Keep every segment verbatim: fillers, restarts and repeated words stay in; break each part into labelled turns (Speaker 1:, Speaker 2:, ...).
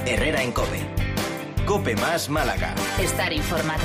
Speaker 1: Herrera en COPE. COPE más Málaga.
Speaker 2: Estar informado.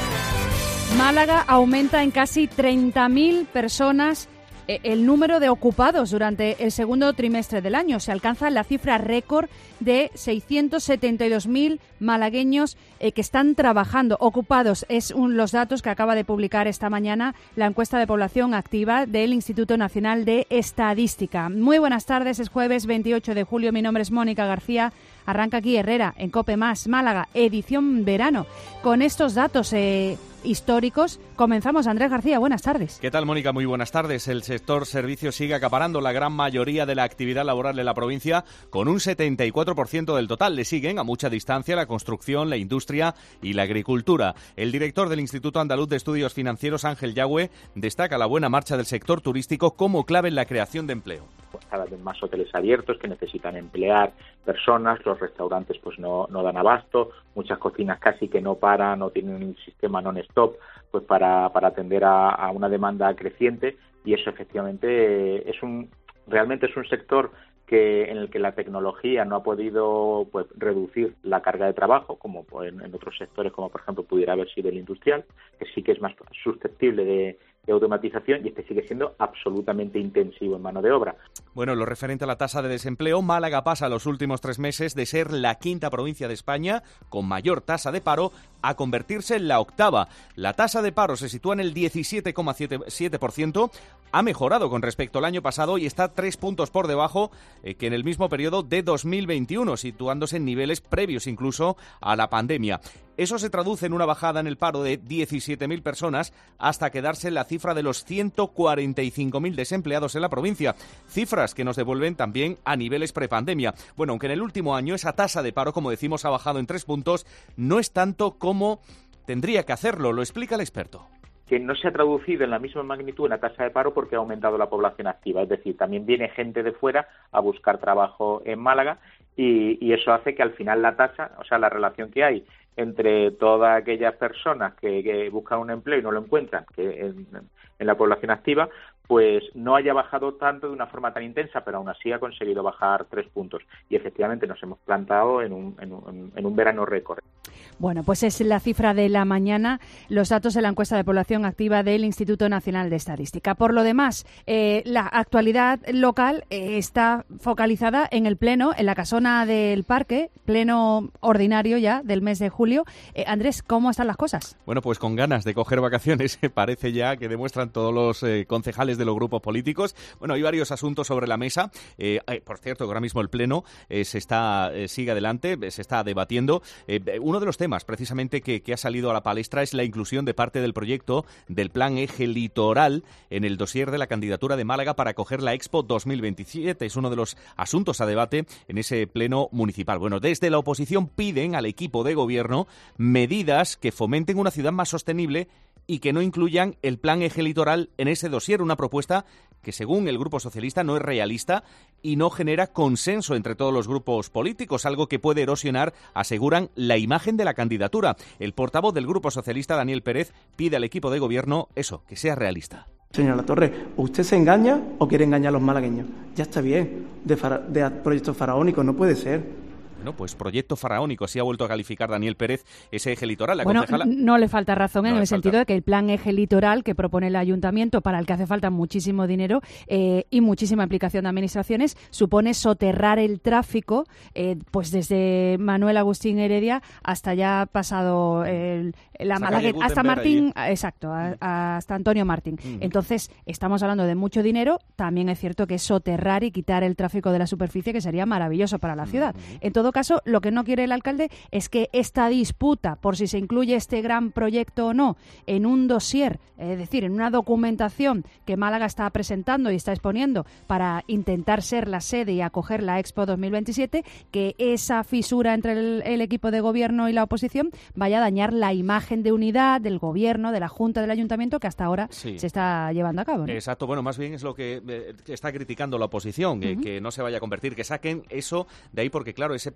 Speaker 3: Málaga aumenta en casi treinta mil personas el número de ocupados durante el segundo trimestre del año. Se alcanza la cifra récord de seiscientos setenta y dos mil malagueños eh, que están trabajando. Ocupados es un, los datos que acaba de publicar esta mañana la encuesta de población activa del Instituto Nacional de Estadística. Muy buenas tardes, es jueves veintiocho de julio. Mi nombre es Mónica García. Arranca aquí Herrera en COPE más Málaga, edición verano. Con estos datos eh, históricos comenzamos. Andrés García, buenas tardes.
Speaker 4: ¿Qué tal, Mónica? Muy buenas tardes. El sector servicios sigue acaparando la gran mayoría de la actividad laboral de la provincia, con un setenta y cuatro por ciento del total. Le siguen a mucha distancia la construcción, la industria y la agricultura. El director del Instituto Andaluz de Estudios Financieros, Ángel Yagüe, destaca la buena marcha del sector turístico como clave en la creación de empleo.
Speaker 5: Cada vez más hoteles abiertos que necesitan emplear personas, los restaurantes pues no, no dan abasto, muchas cocinas casi que no paran o tienen un sistema non-stop pues para, para atender a, a una demanda creciente, y eso efectivamente es un realmente es un sector que en el que la tecnología no ha podido pues reducir la carga de trabajo, como en, en otros sectores, como por ejemplo pudiera haber sido el industrial, que sí que es más susceptible de, de automatización, y este sigue siendo absolutamente intensivo en mano de obra.
Speaker 4: Bueno, lo referente a la tasa de desempleo, Málaga pasa los últimos tres meses de ser la quinta provincia de España con mayor tasa de paro a convertirse en la octava. La tasa de paro se sitúa en el diecisiete coma siete por ciento, ha mejorado con respecto al año pasado y está tres puntos por debajo eh, que en el mismo periodo de dos mil veintiuno, situándose en niveles previos incluso a la pandemia. Eso se traduce en una bajada en el paro de diecisiete mil personas hasta quedarse en la cifra de los ciento cuarenta y cinco mil desempleados en la provincia. Cifras que nos devuelven también a niveles prepandemia. Bueno, aunque en el último año esa tasa de paro, como decimos, ha bajado en tres puntos, no es tanto como tendría que hacerlo, lo explica el experto.
Speaker 5: Que no se ha traducido en la misma magnitud en la tasa de paro porque ha aumentado la población activa. Es decir, también viene gente de fuera a buscar trabajo en Málaga, y, y eso hace que al final la tasa, o sea, la relación que hay entre todas aquellas personas que, que buscan un empleo y no lo encuentran, que en, en la población activa, pues no haya bajado tanto de una forma tan intensa, pero aún así ha conseguido bajar tres puntos. Y efectivamente nos hemos plantado en un, en un, en un verano récord.
Speaker 3: Bueno, pues es la cifra de la mañana, los datos de la encuesta de población activa del Instituto Nacional de Estadística. Por lo demás, eh, la actualidad local eh, está focalizada en el pleno, en la casona del Parque, pleno ordinario ya del mes de julio. Eh, Andrés, ¿cómo están las cosas?
Speaker 4: Bueno, pues con ganas de coger vacaciones, parece ya que demuestran todos los eh, concejales de los grupos políticos. Bueno, hay varios asuntos sobre la mesa. Eh, eh, por cierto, ahora mismo el pleno eh, se está eh, sigue adelante, eh, se está debatiendo. Eh, uno de los temas precisamente que, que ha salido a la palestra es la inclusión de parte del proyecto del Plan Eje Litoral en el dossier de la candidatura de Málaga para acoger la Expo dos mil veintisiete. Es uno de los asuntos a debate en ese pleno municipal. Bueno, desde la oposición piden al equipo de gobierno medidas que fomenten una ciudad más sostenible y que no incluyan el Plan Eje Litoral en ese dossier, una propuesta que según el Grupo Socialista no es realista y no genera consenso entre todos los grupos políticos, algo que puede erosionar, aseguran, la imagen de la candidatura. El portavoz del Grupo Socialista, Daniel Pérez, pide al equipo de gobierno eso, que sea realista.
Speaker 6: Señora Latorre, ¿usted se engaña o quiere engañar a los malagueños? Ya está bien, de, fara- de proyectos faraónicos no puede ser.
Speaker 4: Bueno, pues proyecto faraónico, así ha vuelto a calificar Daniel Pérez ese eje litoral. La
Speaker 3: bueno,
Speaker 4: concejala...
Speaker 3: no le falta razón
Speaker 4: no
Speaker 3: en el
Speaker 4: falta.
Speaker 3: sentido de que el plan eje litoral que propone el ayuntamiento, para el que hace falta muchísimo dinero eh, y muchísima implicación de administraciones, supone soterrar el tráfico eh, pues desde Manuel Agustín Heredia hasta ya pasado el, la Malagueta, hasta Martín, allí. exacto, a, a, hasta Antonio Martín. Mm. Entonces, estamos hablando de mucho dinero. También es cierto que es soterrar y quitar el tráfico de la superficie, que sería maravilloso para la ciudad. Mm. En todo caso, lo que no quiere el alcalde es que esta disputa por si se incluye este gran proyecto o no en un dossier, es decir, en una documentación que Málaga está presentando y está exponiendo para intentar ser la sede y acoger la Expo dos mil veintisiete, que esa fisura entre el, el equipo de gobierno y la oposición vaya a dañar la imagen de unidad del gobierno, de la Junta, del Ayuntamiento, que hasta ahora sí. se está llevando a cabo, ¿no?
Speaker 4: Exacto, bueno, más bien es lo que eh, está criticando la oposición, uh-huh. eh, que no se vaya a convertir, que saquen eso de ahí, porque claro, ese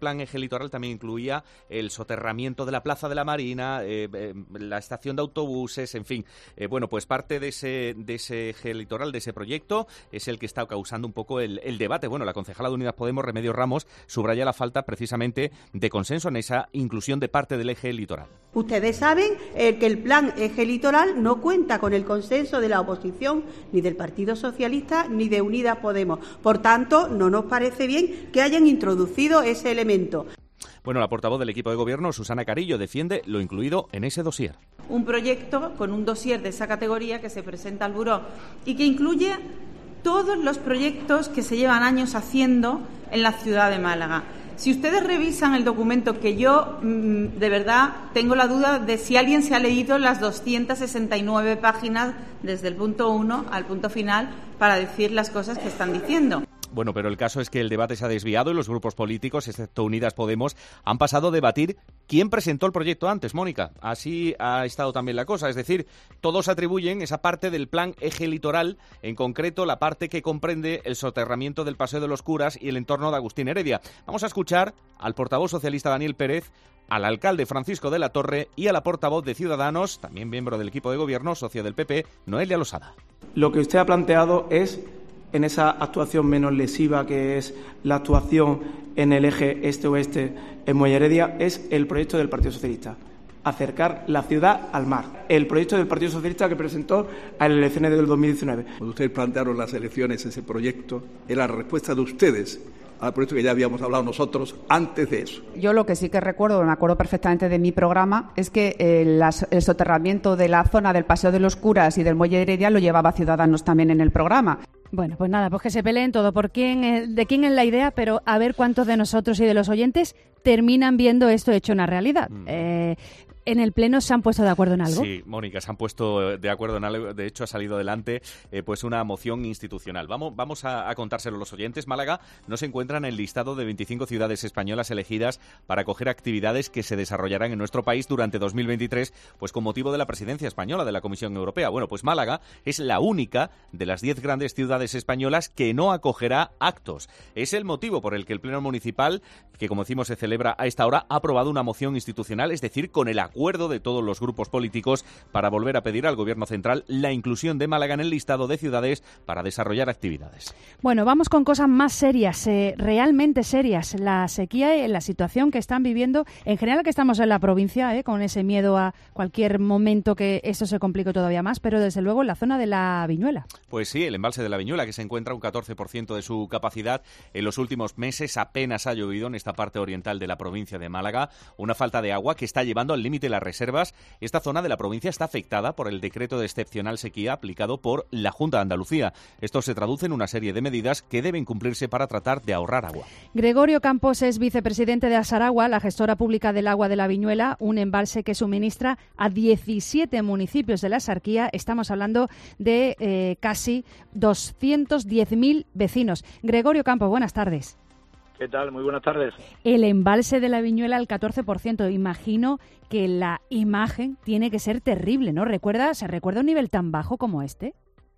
Speaker 4: plan eje litoral también incluía el soterramiento de la Plaza de la Marina, eh, eh, la estación de autobuses, en fin. Eh, bueno, pues parte de ese, de ese eje litoral, de ese proyecto, es el que está causando un poco el, el debate. Bueno, la concejala de Unidas Podemos, Remedios Ramos, subraya la falta precisamente de consenso en esa inclusión de parte del eje litoral.
Speaker 2: Ustedes saben eh, que el plan eje litoral no cuenta con el consenso de la oposición, ni del Partido Socialista, ni de Unidas Podemos. Por tanto, no nos parece bien que hayan introducido ese elemento.
Speaker 4: Bueno, la portavoz del equipo de gobierno, Susana Carillo, defiende lo incluido en ese dossier.
Speaker 7: Un proyecto con un dossier de esa categoría que se presenta al Buró y que incluye todos los proyectos que se llevan años haciendo en la ciudad de Málaga. Si ustedes revisan el documento, que yo mmm, de verdad tengo la duda de si alguien se ha leído las doscientas sesenta y nueve páginas desde el punto uno al punto final para decir las cosas que están diciendo.
Speaker 4: Bueno, pero el caso es que el debate se ha desviado y los grupos políticos, excepto Unidas Podemos, han pasado a debatir quién presentó el proyecto antes, Mónica. Así ha estado también la cosa. Es decir, todos atribuyen esa parte del plan eje litoral, en concreto la parte que comprende el soterramiento del Paseo de los Curas y el entorno de Agustín Heredia. Vamos a escuchar al portavoz socialista Daniel Pérez, al alcalde Francisco de la Torre y a la portavoz de Ciudadanos, también miembro del equipo de gobierno, socio del P P, Noelia Losada.
Speaker 6: Lo que usted ha planteado es, en esa actuación menos lesiva que es la actuación en el eje este-oeste en Muelle Heredia, es el proyecto del Partido Socialista, acercar la ciudad al mar. El proyecto del Partido Socialista que presentó a las elecciones del dos mil diecinueve.
Speaker 8: Cuando ustedes plantearon las elecciones, ese proyecto era la respuesta de ustedes al proyecto que ya habíamos hablado nosotros antes de eso.
Speaker 9: Yo lo que sí que recuerdo, me acuerdo perfectamente de mi programa, es que eh, las, el soterramiento de la zona del Paseo de los Curas y del Muelle Heredia lo llevaba Ciudadanos también en el programa.
Speaker 3: Bueno, pues nada, pues que se peleen todo por quién, de quién es la idea, pero a ver cuántos de nosotros y de los oyentes terminan viendo esto hecho una realidad. Mm. Eh, ¿En el Pleno se han puesto de acuerdo en algo?
Speaker 4: Sí, Mónica, se han puesto de acuerdo en algo. De hecho, ha salido adelante eh, pues una moción institucional. Vamos, vamos a, a contárselo a los oyentes. Málaga no se encuentra en el listado de veinticinco ciudades españolas elegidas para acoger actividades que se desarrollarán en nuestro país durante dos mil veintitrés, pues con motivo de la presidencia española de la Comisión Europea. Bueno, pues Málaga es la única de las diez grandes ciudades españolas que no acogerá actos. Es el motivo por el que el Pleno Municipal, que como decimos se celebra a esta hora, ha aprobado una moción institucional, es decir, con el acuerdo de todos los grupos políticos para volver a pedir al Gobierno central la inclusión de Málaga en el listado de ciudades para desarrollar actividades.
Speaker 3: Bueno, vamos con cosas más serias, eh, realmente serias. La sequía y la situación que están viviendo, en general que estamos en la provincia, eh, con ese miedo a cualquier momento que esto se complique todavía más, pero desde luego en la zona de la Viñuela.
Speaker 4: Pues sí, el embalse de la Viñuela, que se encuentra un catorce por ciento de su capacidad. En los últimos meses apenas ha llovido en esta parte oriental de la provincia de Málaga. Una falta de agua que está llevando al límite la reserva. Esta zona de la provincia está afectada por el decreto de excepcional sequía aplicado por la Junta de Andalucía. Esto se traduce en una serie de medidas que deben cumplirse para tratar de ahorrar agua.
Speaker 3: Gregorio Campos es vicepresidente de Asaragua, la gestora pública del agua de la Viñuela, un embalse que suministra a diecisiete municipios de la Axarquía. Estamos hablando de eh, casi doscientos diez mil vecinos. Gregorio Campos, buenas tardes.
Speaker 10: ¿Qué tal? Muy buenas tardes.
Speaker 3: El embalse de la Viñuela al catorce por ciento. Imagino que la imagen tiene que ser terrible, ¿no? ¿Recuerda, ¿Se recuerda un nivel tan bajo como este?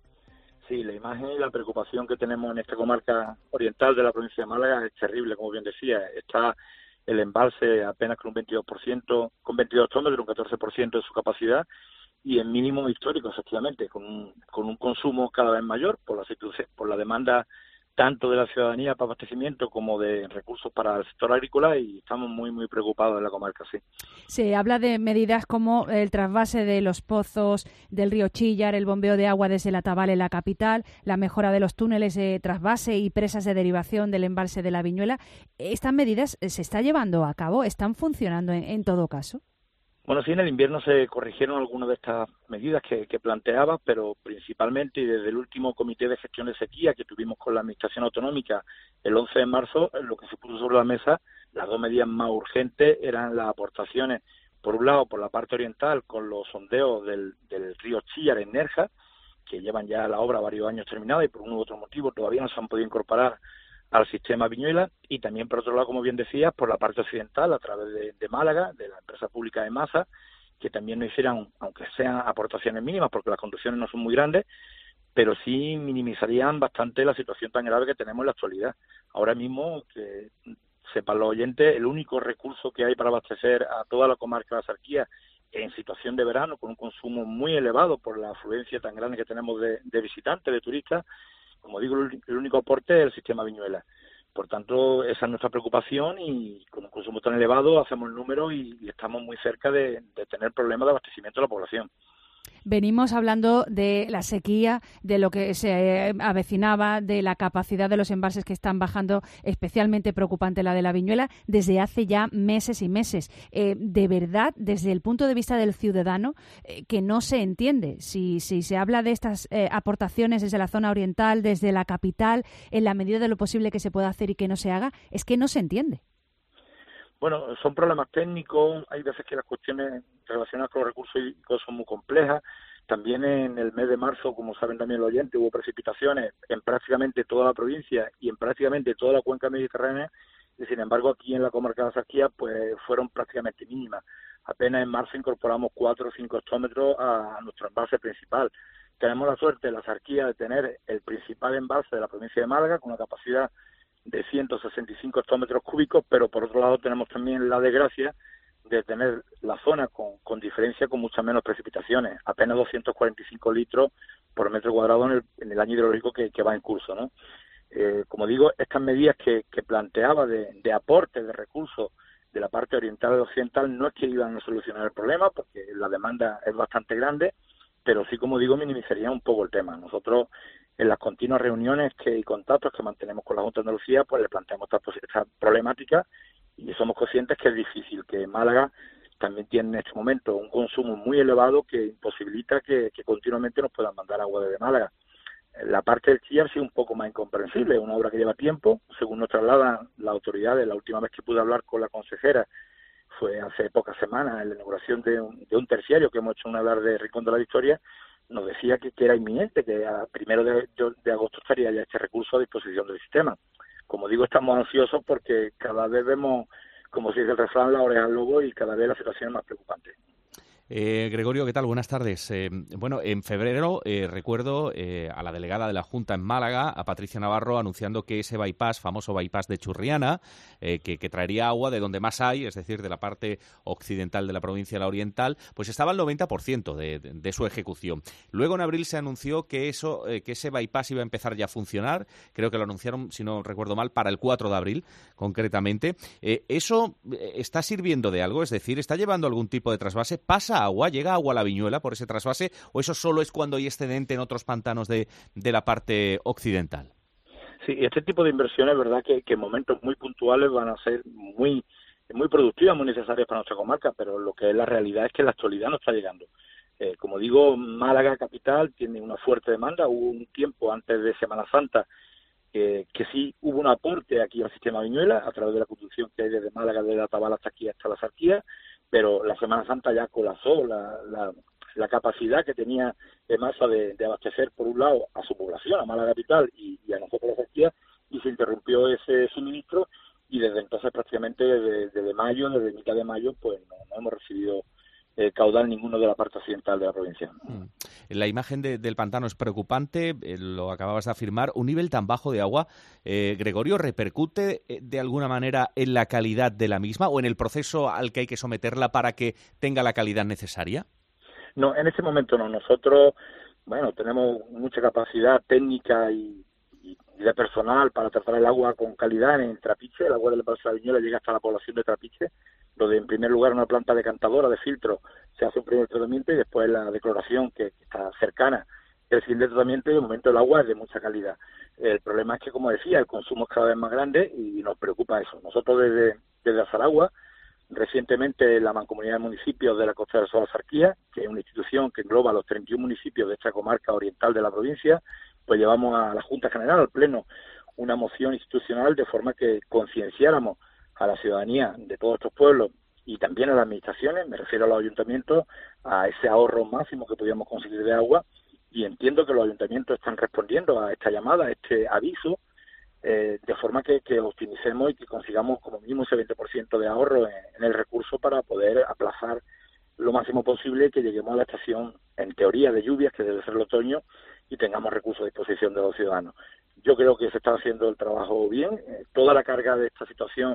Speaker 10: Sí, la imagen y la preocupación que tenemos en esta comarca oriental de la provincia de Málaga es terrible, como bien decía. Está el embalse apenas con un veintidós por ciento, con veintidós tonos, de un catorce por ciento de su capacidad y en mínimo histórico, efectivamente, con un, con un consumo cada vez mayor por la, por la demanda tanto de la ciudadanía para abastecimiento como de recursos para el sector agrícola, y estamos muy, muy preocupados en la comarca, sí.
Speaker 3: Se habla de medidas como el trasvase de los pozos del río Chillar, el bombeo de agua desde la Tabal en la capital, la mejora de los túneles de trasvase y presas de derivación del embalse de la Viñuela. ¿Estas medidas se está llevando a cabo? ¿Están funcionando en, en todo caso?
Speaker 10: Bueno, sí, en el invierno se corrigieron algunas de estas medidas que, que planteaba, pero principalmente, y desde el último comité de gestión de sequía que tuvimos con la Administración Autonómica el once de marzo, lo que se puso sobre la mesa, las dos medidas más urgentes eran las aportaciones, por un lado, por la parte oriental, con los sondeos del, del río Chillar en Nerja, que llevan ya la obra varios años terminada y por un u otro motivo todavía no se han podido incorporar al sistema Viñuela, y también, por otro lado, como bien decías, por la parte occidental, a través de, de Málaga, de la empresa pública de Masa, que también nos hicieran, aunque sean aportaciones mínimas, porque las construcciones no son muy grandes, pero sí minimizarían bastante la situación tan grave que tenemos en la actualidad. Ahora mismo, que sepan los oyentes, el único recurso que hay para abastecer a toda la comarca de la Axarquía en situación de verano, con un consumo muy elevado por la afluencia tan grande que tenemos de, de visitantes, de turistas, como digo, el, el único aporte es el sistema Viñuela. Por tanto, esa es nuestra preocupación y con un consumo tan elevado hacemos el número y, y estamos muy cerca de, de tener problemas de abastecimiento de la población.
Speaker 3: Venimos hablando de la sequía, de lo que se avecinaba, de la capacidad de los embalses que están bajando, especialmente preocupante la de la Viñuela, desde hace ya meses y meses. Eh, de verdad, desde el punto de vista del ciudadano, eh, que no se entiende. Si, si se habla de estas eh, aportaciones desde la zona oriental, desde la capital, en la medida de lo posible que se pueda hacer y que no se haga, es que no se entiende.
Speaker 10: Bueno, son problemas técnicos, hay veces que las cuestiones relacionadas con los recursos hídricos son muy complejas. También en el mes de marzo, como saben también los oyentes, hubo precipitaciones en prácticamente toda la provincia y en prácticamente toda la cuenca mediterránea, y sin embargo aquí en la comarca de la Axarquía pues fueron prácticamente mínimas. Apenas en marzo incorporamos cuatro o cinco hectómetros a nuestro embalse principal. Tenemos la suerte en la Axarquía de tener el principal embalse de la provincia de Málaga con una capacidad de ciento sesenta y cinco hectómetros cúbicos, pero por otro lado tenemos también la desgracia de tener la zona con, con diferencia con muchas menos precipitaciones, apenas doscientos cuarenta y cinco litros por metro cuadrado en el, en el año hidrológico que, que va en curso, ¿no? Eh, como digo, estas medidas que, que planteaba de, de aporte de recursos de la parte oriental y occidental no es que iban a solucionar el problema, porque la demanda es bastante grande, pero sí, como digo, minimizaría un poco el tema. Nosotros, en las continuas reuniones que, y contactos que mantenemos con la Junta de Andalucía, pues le planteamos esta, esta problemática y somos conscientes que es difícil, que Málaga también tiene en este momento un consumo muy elevado que imposibilita que, que continuamente nos puedan mandar agua desde Málaga. La parte del Chía ha sido un poco más incomprensible, es una obra que lleva tiempo, según nos trasladan las autoridades. La última vez que pude hablar con la consejera fue hace pocas semanas, en la inauguración de un, de un terciario que hemos hecho un hablar de Rincón de la Victoria. Nos decía que, que era inminente, que a primero de, de, de agosto estaría ya este recurso a disposición del sistema. Como digo, estamos ansiosos porque cada vez vemos, como se dice el refrán, la oreja al lobo y cada vez la situación es más preocupante.
Speaker 4: Eh, Gregorio, ¿qué tal? Buenas tardes. Eh, bueno, en febrero eh, recuerdo eh, a la delegada de la Junta en Málaga, a Patricia Navarro, anunciando que ese bypass, famoso bypass de Churriana, eh, que, que traería agua de donde más hay, es decir, de la parte occidental de la provincia, la oriental, pues estaba al noventa por ciento de, de, de su ejecución. Luego en abril se anunció que eso, eh, que ese bypass iba a empezar ya a funcionar. Creo que lo anunciaron, si no recuerdo mal, para el cuatro de abril, concretamente. Eh, ¿Eso está sirviendo de algo? Es decir, ¿está llevando algún tipo de trasvase? ¿Pasa agua? ¿Llega agua a la Viñuela por ese trasvase? ¿O eso solo es cuando hay excedente en otros pantanos de, de la parte occidental?
Speaker 10: Sí, este tipo de inversiones, verdad que, que en momentos muy puntuales van a ser muy, muy productivas, muy necesarias para nuestra comarca, pero lo que es la realidad es que la actualidad no está llegando. Eh, como digo, Málaga capital tiene una fuerte demanda. Hubo un tiempo antes de Semana Santa que, que sí hubo un aporte aquí al sistema Viñuela a través de la construcción que hay desde Málaga, de la Tabala hasta aquí, hasta la Axarquía, pero la Semana Santa ya colapsó la, la, la capacidad que tenía de masa de, de abastecer, por un lado, a su población, a Málaga capital y, y a nosotros la Axarquía, y se interrumpió ese suministro, y desde entonces prácticamente desde, desde mayo, desde mitad de mayo, pues no, no hemos recibido eh, caudal ninguno de la parte occidental de la provincia.
Speaker 4: Mm. La imagen de, del pantano es preocupante, eh, lo acababas de afirmar. Un nivel tan bajo de agua, eh, Gregorio, ¿repercute eh, de alguna manera en la calidad de la misma o en el proceso al que hay que someterla para que tenga la calidad necesaria?
Speaker 10: No, en este momento no. Nosotros, bueno, tenemos mucha capacidad técnica y, y de personal para tratar el agua con calidad en Trapiche. El agua del embalse de la Viñuela llega hasta la población de Trapiche, donde en primer lugar una planta decantadora de filtro se hace un primer tratamiento y después la decloración que, que está cercana del siguiente tratamiento, y de momento el agua es de mucha calidad. El problema es que, como decía, el consumo es cada vez más grande y nos preocupa eso. Nosotros desde, desde Azaragua, recientemente la Mancomunidad de Municipios de la Costa del Sol Axarquía, que es una institución que engloba los treinta y uno municipios de esta comarca oriental de la provincia, pues llevamos a la Junta General, al Pleno, una moción institucional de forma que concienciáramos a la ciudadanía de todos estos pueblos y también a las administraciones, me refiero a los ayuntamientos, a ese ahorro máximo que podíamos conseguir de agua, y entiendo que los ayuntamientos están respondiendo a esta llamada, a este aviso, eh, de forma que, que optimicemos y que consigamos como mínimo ese veinte por ciento de ahorro en, en el recurso para poder aplazar lo máximo posible que lleguemos a la estación, en teoría, de lluvias, que debe ser el otoño, y tengamos recursos a disposición de los ciudadanos. Yo creo que se está haciendo el trabajo bien. Eh, toda la carga de esta situación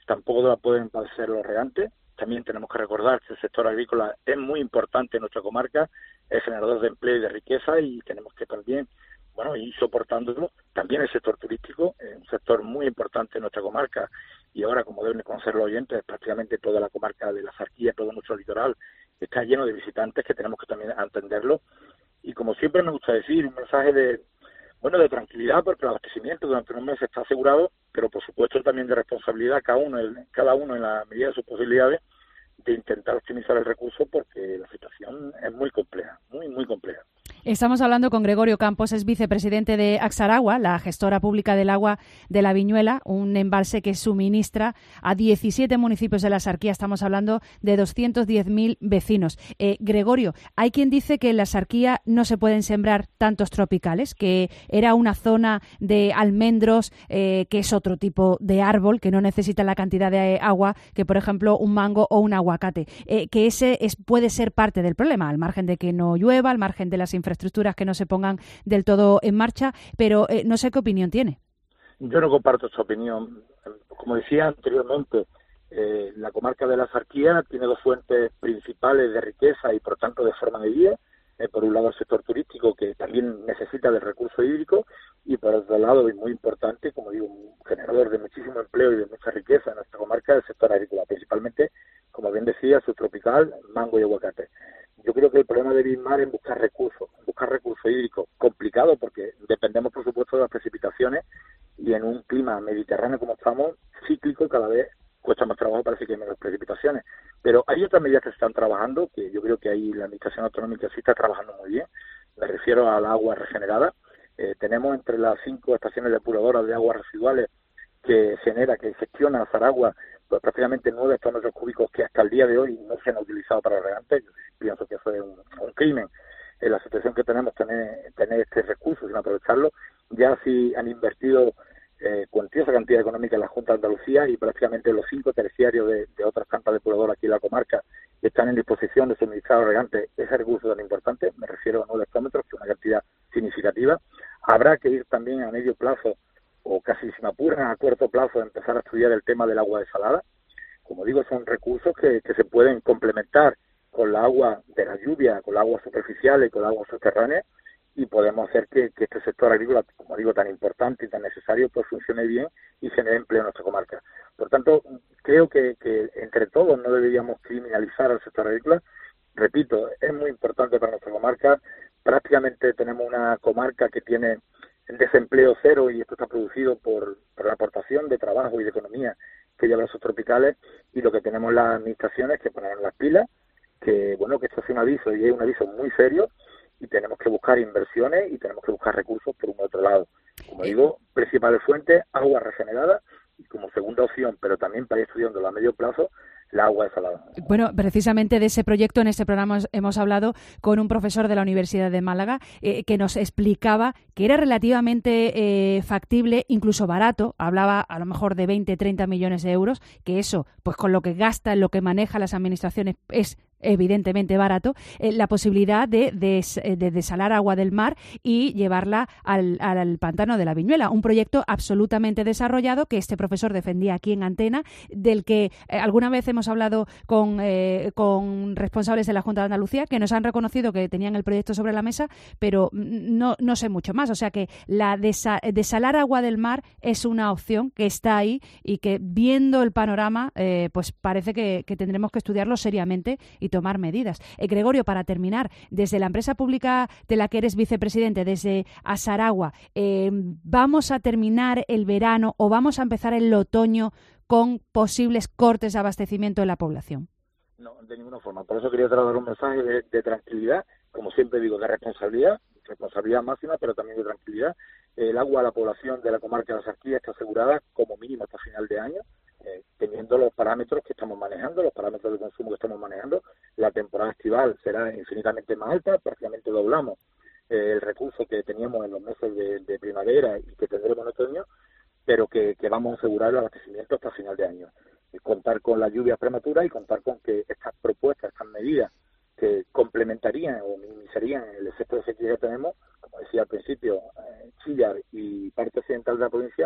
Speaker 10: tampoco la pueden padecer los regantes. También tenemos que recordar que el sector agrícola es muy importante en nuestra comarca, es generador de empleo y de riqueza, y tenemos que también, bueno, ir soportándolo. También el sector turístico es un sector muy importante en nuestra comarca, y ahora, como deben conocer los oyentes, prácticamente toda la comarca de la Zarquía, todo nuestro litoral, está lleno de visitantes que tenemos que también atenderlo. Y como siempre me gusta decir, un mensaje de, bueno, de tranquilidad, porque el abastecimiento durante unos meses está asegurado, pero por supuesto también de responsabilidad cada uno, cada uno en la medida de sus posibilidades, de intentar optimizar el recurso, porque la situación es muy compleja, muy, muy compleja.
Speaker 3: Estamos hablando con Gregorio Campos, es vicepresidente de Axaragua, la gestora pública del agua de la Viñuela, un embalse que suministra a diecisiete municipios de la Sarquía. Estamos hablando de doscientos diez mil vecinos. Eh, Gregorio, hay quien dice que en la Sarquía no se pueden sembrar tantos tropicales, que era una zona de almendros, eh, que es otro tipo de árbol, que no necesita la cantidad de agua que, por ejemplo, un mango o un aguacate, eh, que ese es, puede ser parte del problema, al margen de que no llueva, al margen de las infraestructuras estructuras que no se pongan del todo en marcha, pero eh, no sé qué opinión tiene.
Speaker 10: Yo no comparto esta opinión. Como decía anteriormente, eh, la comarca de la Zarquía tiene dos fuentes principales de riqueza y, por tanto, de forma de vida. Eh, por un lado, el sector turístico, que también necesita del recurso hídrico, y por otro lado, y muy importante, como digo, un generador de muchísimo empleo y de mucha riqueza en nuestra comarca, el sector agrícola, principalmente, como bien decía, subtropical, mango y aguacate. Yo creo que el problema de Bismar es buscar recursos, buscar recursos hídricos, complicado porque dependemos, por supuesto, de las precipitaciones, y en un clima mediterráneo como estamos, cíclico, cada vez cuesta más trabajo, parece que hay menos precipitaciones. Pero hay otras medidas que se están trabajando, que yo creo que ahí la Administración Autonómica sí está trabajando muy bien. Me refiero al agua regenerada. Eh, tenemos entre las cinco estaciones depuradoras de aguas residuales que genera, que gestiona Azaragua, pues prácticamente nueve hectómetros cúbicos que hasta el día de hoy no se han utilizado para regantes. Yo pienso que eso es un, un crimen. En la situación que tenemos, tener, tener este recurso sin aprovecharlo. Ya sí han invertido eh, cuantiosa cantidad económica en la Junta de Andalucía, y prácticamente los cinco terciarios de, de otras plantas depuradoras aquí en la comarca están en disposición de suministrar a regantes ese recurso tan importante. Me refiero a nueve hectómetros, que es una cantidad significativa. Habrá que ir también a medio plazo, o casi si me apuran a corto plazo, de empezar a estudiar el tema del agua desalada. Como digo, son recursos que, que se pueden complementar con la agua de la lluvia, con la agua superficial y con la agua subterránea, y podemos hacer que, que este sector agrícola, como digo, tan importante y tan necesario, pues funcione bien y genere empleo en nuestra comarca. Por tanto, creo que, que entre todos no deberíamos criminalizar al sector agrícola. Repito, es muy importante para nuestra comarca. Prácticamente tenemos una comarca que tiene el desempleo cero, y esto está producido por, por la aportación de trabajo y de economía que llevan los subtropicales, y lo que tenemos las administraciones que poner las pilas, que bueno, que esto es un aviso, y es un aviso muy serio, y tenemos que buscar inversiones y tenemos que buscar recursos por un otro lado. Como digo, principales fuentes, agua regenerada, y como segunda opción, pero también para ir estudiando a medio plazo, el agua desalada.
Speaker 3: Bueno, precisamente de ese proyecto en este programa hemos hablado con un profesor de la Universidad de Málaga eh, que nos explicaba que era relativamente eh, factible, incluso barato. Hablaba a lo mejor de veinte, treinta millones de euros, que eso, pues con lo que gastan, lo que manejan las administraciones, es evidentemente barato, eh, la posibilidad de, de, de desalar agua del mar y llevarla al, al pantano de la Viñuela. Un proyecto absolutamente desarrollado que este profesor defendía aquí en Antena, del que eh, alguna vez hemos hablado con, eh, con responsables de la Junta de Andalucía, que nos han reconocido que tenían el proyecto sobre la mesa, pero no, no sé mucho más. O sea que la desa, desalar agua del mar es una opción que está ahí, y que, viendo el panorama, eh, pues parece que, que tendremos que estudiarlo seriamente y tomar medidas. Eh, Gregorio, para terminar, desde la empresa pública de la que eres vicepresidente, desde Azaragua, eh, ¿vamos a terminar el verano o vamos a empezar el otoño con posibles cortes de abastecimiento de la población?
Speaker 10: No, de ninguna forma. Por eso quería trasladar un mensaje de, de tranquilidad, como siempre digo, de responsabilidad, responsabilidad máxima, pero también de tranquilidad. El agua a la población de la comarca de la Zarquía está asegurada como mínimo hasta final de año, eh, teniendo los parámetros que estamos manejando, los parámetros de consumo que estamos manejando. La temporada estival será infinitamente más alta, prácticamente doblamos eh, el recurso que teníamos en los meses de, de primavera y que tendremos en otoño, pero que, que vamos a asegurar el abastecimiento hasta final de año. Y contar con la lluvia prematura y contar con que estas propuestas, estas medidas que complementarían o minimizarían el efecto de sequía que tenemos, como decía al principio, eh, Chillar y parte occidental de la provincia,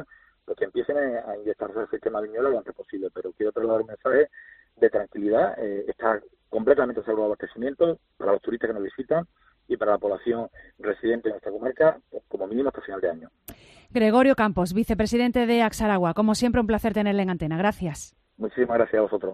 Speaker 10: pues que empiecen a inyectarse el sistema Viñuela lo antes posible. Pero quiero trasladar un mensaje de tranquilidad. Eh, está completamente asegurado el abastecimiento para los turistas que nos visitan y para la población residente en esta comarca, pues, como mínimo hasta final de año.
Speaker 3: Gregorio Campos, vicepresidente de Axaragua. Como siempre, un placer tenerle en antena. Gracias.
Speaker 10: Muchísimas gracias a vosotros.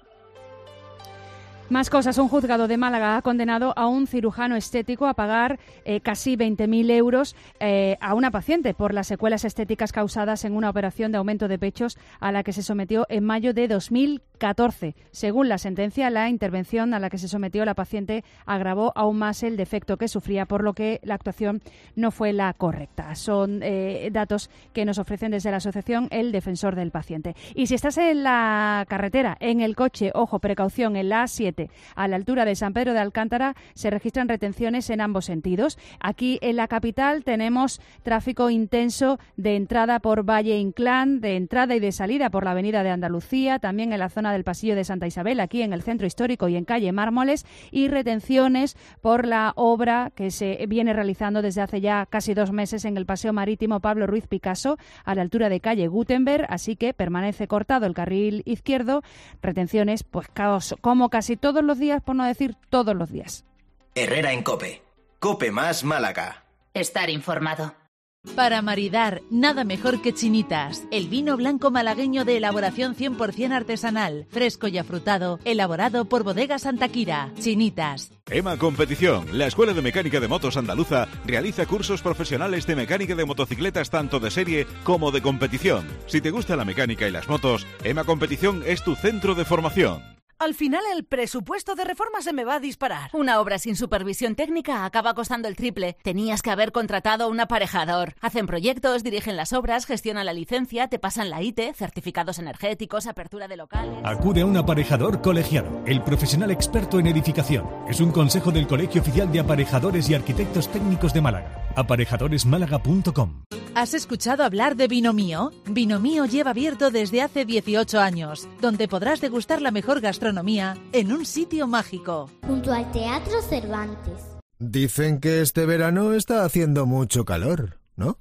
Speaker 3: Más cosas. Un juzgado de Málaga ha condenado a un cirujano estético a pagar eh, casi veinte mil euros eh, a una paciente por las secuelas estéticas causadas en una operación de aumento de pechos a la que se sometió en mayo de dos mil catorce. Según la sentencia, la intervención a la que se sometió la paciente agravó aún más el defecto que sufría, por lo que la actuación no fue la correcta. Son eh, datos que nos ofrecen desde la asociación El Defensor del Paciente. Y si estás en la carretera, en el coche, ojo, precaución, en la A siete, a la altura de San Pedro de Alcántara, se registran retenciones en ambos sentidos. Aquí en la capital tenemos tráfico intenso de entrada por Valle Inclán, de entrada y de salida por la avenida de Andalucía, también en la zona del Pasillo de Santa Isabel, aquí en el centro histórico y en calle Mármoles, y retenciones por la obra que se viene realizando desde hace ya casi dos meses en el Paseo Marítimo Pablo Ruiz Picasso, a la altura de calle Gutenberg, así que permanece cortado el carril izquierdo. Retenciones, pues caos, como casi todos los días, por no decir todos los días.
Speaker 1: Herrera en COPE. COPE más Málaga.
Speaker 11: Estar informado.
Speaker 12: Para maridar, nada mejor que Chinitas, el vino blanco malagueño de elaboración cien por ciento artesanal, fresco y afrutado, elaborado por Bodega Santa Quira. Chinitas.
Speaker 13: EMA Competición, la Escuela de Mecánica de Motos Andaluza, realiza cursos profesionales de mecánica de motocicletas tanto de serie como de competición. Si te gusta la mecánica y las motos, EMA Competición es tu centro de formación.
Speaker 14: Al final el presupuesto de reforma se me va a disparar.
Speaker 11: Una obra sin supervisión técnica acaba costando el triple. Tenías que haber contratado un aparejador. Hacen proyectos, dirigen las obras, gestionan la licencia, te pasan la I T E, certificados energéticos, apertura de locales...
Speaker 15: Acude a un aparejador colegiado, el profesional experto en edificación. Es un consejo del Colegio Oficial de Aparejadores y Arquitectos Técnicos de Málaga. aparejadores málaga punto com.
Speaker 12: ¿Has escuchado hablar de Vino Mío? Vino Mío lleva abierto desde hace dieciocho años, donde podrás degustar la mejor gastronomía en un sitio mágico.
Speaker 16: Junto al Teatro Cervantes.
Speaker 17: Dicen que este verano está haciendo mucho calor, ¿no?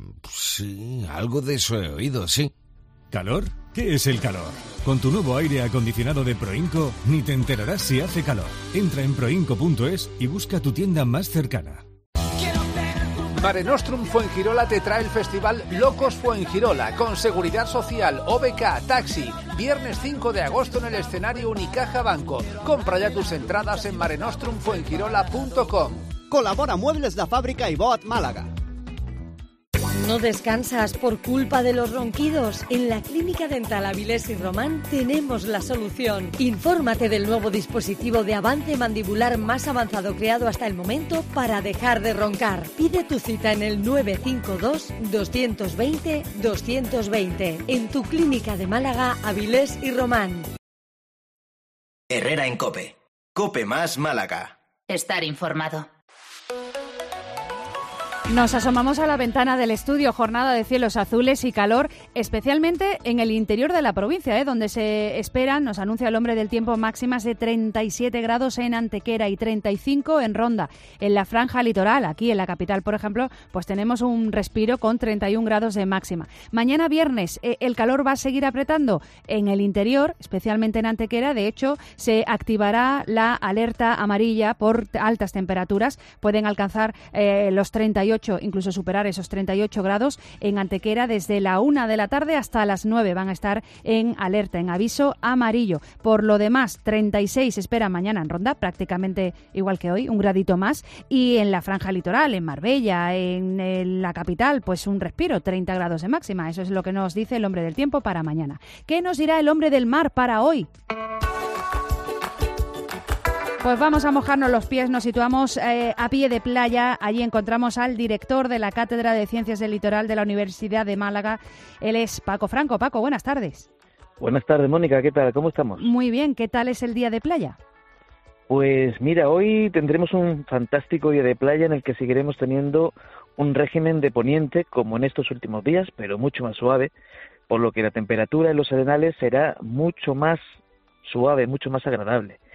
Speaker 18: Sí, algo de eso he oído, sí.
Speaker 15: ¿Calor? ¿Qué es el calor? Con tu nuevo aire acondicionado de Proinco, ni te enterarás si hace calor. Entra en proinco punto es y busca tu tienda más cercana.
Speaker 19: Mare Nostrum Fuengirola te trae el festival Locos Fuengirola, con seguridad social, O B K, taxi, viernes cinco de agosto en el escenario Unicaja Banco. Compra ya tus entradas en mare nostrum fuengirola punto com.
Speaker 20: Colabora Muebles La Fábrica y Boat Málaga.
Speaker 21: ¿No descansas por culpa de los ronquidos? En la Clínica Dental Avilés y Román tenemos la solución. Infórmate del nuevo dispositivo de avance mandibular más avanzado creado hasta el momento para dejar de roncar. Pide tu cita en el nueve cinco dos, dos dos cero, dos dos cero en tu Clínica de Málaga, Avilés y Román.
Speaker 1: Herrera en COPE. COPE más Málaga.
Speaker 11: Estar informado.
Speaker 3: Nos asomamos a la ventana del estudio, jornada de cielos azules y calor, especialmente en el interior de la provincia, ¿eh? Donde se esperan, nos anuncia el hombre del tiempo, máximas de treinta y siete grados en Antequera y treinta y cinco en Ronda. En la franja litoral, aquí en la capital, por ejemplo, pues tenemos un respiro con treinta y un grados de máxima. Mañana viernes, eh, el calor va a seguir apretando en el interior, especialmente en Antequera. De hecho, se activará la alerta amarilla por altas temperaturas. Pueden alcanzar eh, los treinta y ocho, incluso superar esos treinta y ocho grados en Antequera desde la una de la tarde hasta las nueve. Van a estar en alerta, en aviso amarillo. Por lo demás, treinta y seis espera mañana en Ronda, prácticamente igual que hoy, un gradito más. Y en la franja litoral, en Marbella, en, en la capital, pues un respiro, treinta grados de máxima. Eso es lo que nos dice el hombre del tiempo para mañana. ¿Qué nos dirá el hombre del mar para hoy? Pues vamos a mojarnos los pies, nos situamos eh, a pie de playa. Allí encontramos al director de la Cátedra de Ciencias del Litoral de la Universidad de Málaga. Él es Paco Franco. Paco, buenas tardes.
Speaker 22: Buenas tardes, Mónica. ¿Qué tal? ¿Cómo estamos?
Speaker 3: Muy bien. ¿Qué tal es el día de playa?
Speaker 22: Pues mira, hoy tendremos un fantástico día de playa en el que seguiremos teniendo un régimen de poniente como en estos últimos días, pero mucho más suave, por lo que la temperatura en los arenales será mucho más suave, mucho más agradable.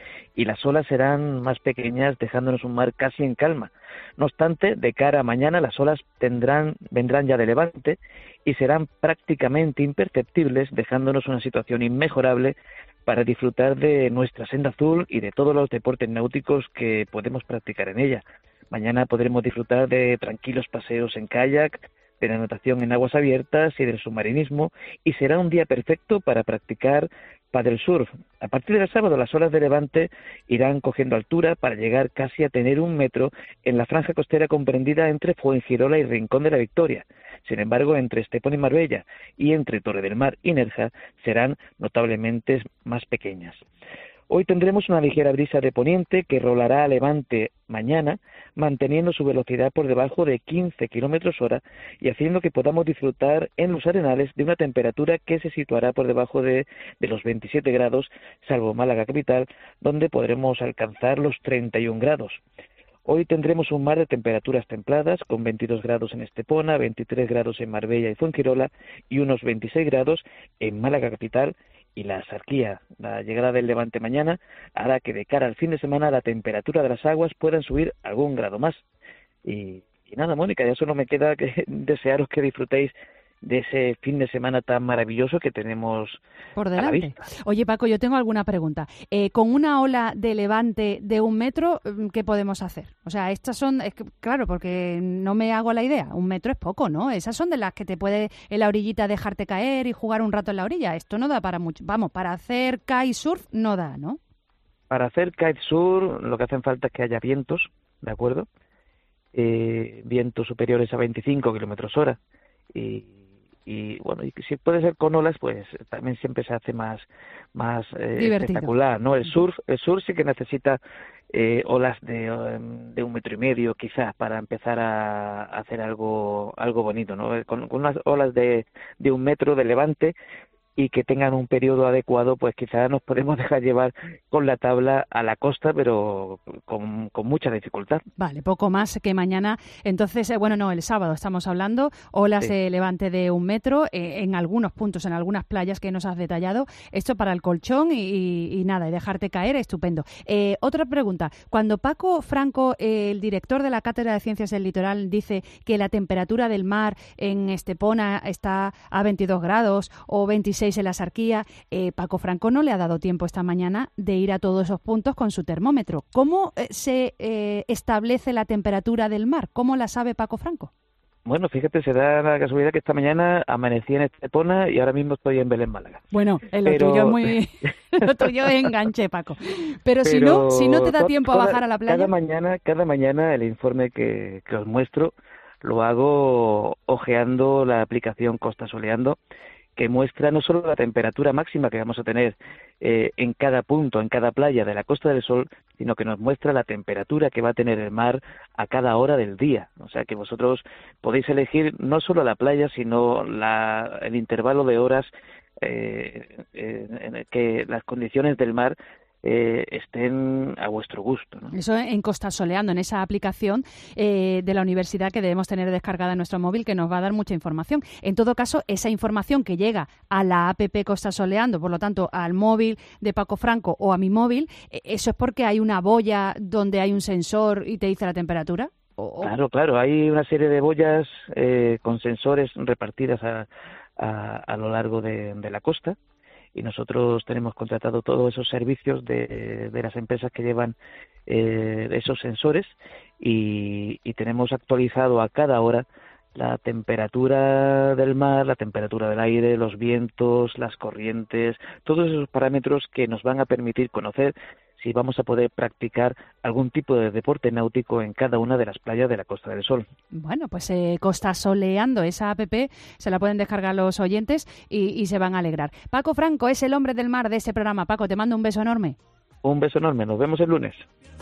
Speaker 22: y las olas serán más pequeñas, dejándonos un mar casi en calma. No obstante, de cara a mañana las olas tendrán, vendrán ya de levante y serán prácticamente imperceptibles, dejándonos una situación inmejorable para disfrutar de nuestra senda azul y de todos los deportes náuticos que podemos practicar en ella. Mañana podremos disfrutar de tranquilos paseos en kayak, de la natación en aguas abiertas y del submarinismo, y será un día perfecto para practicar paddle surf. A partir del sábado las olas de levante irán cogiendo altura para llegar casi a tener un metro en la franja costera comprendida entre Fuengirola y Rincón de la Victoria. Sin embargo, entre Estepona y Marbella y entre Torre del Mar y Nerja serán notablemente más pequeñas. Hoy tendremos una ligera brisa de poniente que rolará a levante mañana, manteniendo su velocidad por debajo de quince kilómetros hora y haciendo que podamos disfrutar en los arenales de una temperatura que se situará por debajo de, de los veintisiete grados, salvo Málaga capital, donde podremos alcanzar los treinta y un grados. Hoy tendremos un mar de temperaturas templadas, con veintidós grados en Estepona, veintitrés grados en Marbella y Fuengirola y unos veintiséis grados en Málaga capital. Y la sarquía, la llegada del levante mañana, hará que de cara al fin de semana la temperatura de las aguas puedan subir algún grado más. Y, y nada, Mónica, ya solo me queda que desearos que disfrutéis de ese fin de semana tan maravilloso que tenemos
Speaker 3: por
Speaker 22: delante.
Speaker 3: A la vista. Oye, Paco, yo tengo alguna pregunta. Eh, con una ola de levante de un metro, ¿qué podemos hacer? O sea, estas son, es que, claro, porque no me hago la idea, un metro es poco, ¿no? Esas son de las que te puede en la orillita dejarte caer y jugar un rato en la orilla. Esto no da para mucho. Vamos, para hacer kitesurf no da, ¿no?
Speaker 22: Para hacer kitesurf lo que hacen falta es que haya vientos, ¿de acuerdo? Eh, vientos superiores a veinticinco kilómetros hora. Y y bueno, y si puede ser con olas, pues también siempre se hace más más eh, espectacular, ¿no? El surf, el surf sí que necesita eh, olas de, de un metro y medio, quizás, para empezar a, a hacer algo algo bonito, ¿no? Con, con unas olas de, de un metro de levante y que tengan un periodo adecuado, pues quizás nos podemos dejar llevar con la tabla a la costa, pero con, con mucha dificultad.
Speaker 3: Vale, poco más que mañana. Entonces, eh, bueno, no, el sábado estamos hablando, olas de sí. levante de un metro, eh, en algunos puntos, en algunas playas que nos has detallado. Esto para el colchón y, y, y nada, y dejarte caer, estupendo. Eh, otra pregunta, cuando Paco Franco, eh, el director de la Cátedra de Ciencias del Litoral, dice que la temperatura del mar en Estepona está a veintidós grados o veintiséis en la Sarquía, eh, Paco Franco no le ha dado tiempo esta mañana de ir a todos esos puntos con su termómetro. ¿Cómo eh, se eh, establece la temperatura del mar? ¿Cómo la sabe Paco Franco?
Speaker 22: Bueno, fíjate, se da la casualidad que esta mañana amanecí en Estepona y ahora mismo estoy en Belén, Málaga.
Speaker 3: Bueno, eh, lo Pero... tuyo es muy... lo tuyo es enganche, Paco. Pero, Pero si no si no te da tiempo
Speaker 22: toda,
Speaker 3: a bajar a la playa...
Speaker 22: Cada mañana, cada mañana el informe que, que os muestro lo hago ojeando la aplicación Costa Soleando, que muestra no solo la temperatura máxima que vamos a tener eh, en cada punto, en cada playa de la Costa del Sol, sino que nos muestra la temperatura que va a tener el mar a cada hora del día. O sea que vosotros podéis elegir no solo la playa, sino la, el intervalo de horas eh, eh, en que las condiciones del mar Eh, estén a vuestro gusto, ¿no?
Speaker 3: Eso en Costa Soleando, en esa aplicación eh, de la universidad que debemos tener descargada en nuestro móvil, que nos va a dar mucha información. En todo caso, esa información que llega a la app Costa Soleando, por lo tanto, al móvil de Paco Franco o a mi móvil, ¿eso es porque hay una boya donde hay un sensor y te dice la temperatura? ¿O...
Speaker 22: Claro, claro, hay una serie de boyas eh, con sensores repartidas a, a, a lo largo de, de la costa, y nosotros tenemos contratado todos esos servicios de, de las empresas que llevan eh, esos sensores y, y tenemos actualizado a cada hora la temperatura del mar, la temperatura del aire, los vientos, las corrientes, todos esos parámetros que nos van a permitir conocer si vamos a poder practicar algún tipo de deporte náutico en cada una de las playas de la Costa del Sol.
Speaker 3: Bueno, pues eh, Costa Soleando, esa app se la pueden descargar los oyentes y, y se van a alegrar. Paco Franco es el hombre del mar de este programa. Paco, te mando un beso enorme.
Speaker 22: Un beso enorme, nos vemos el lunes.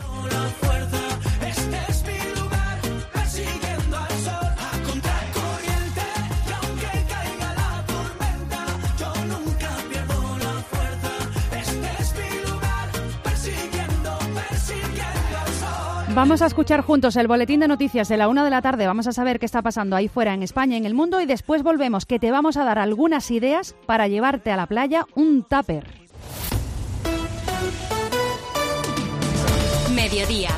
Speaker 3: Vamos a escuchar juntos el boletín de noticias de la una de la tarde. Vamos a saber qué está pasando ahí fuera en España, en el mundo, y después volvemos, que te vamos a dar algunas ideas para llevarte a la playa un tupper.
Speaker 2: Mediodía.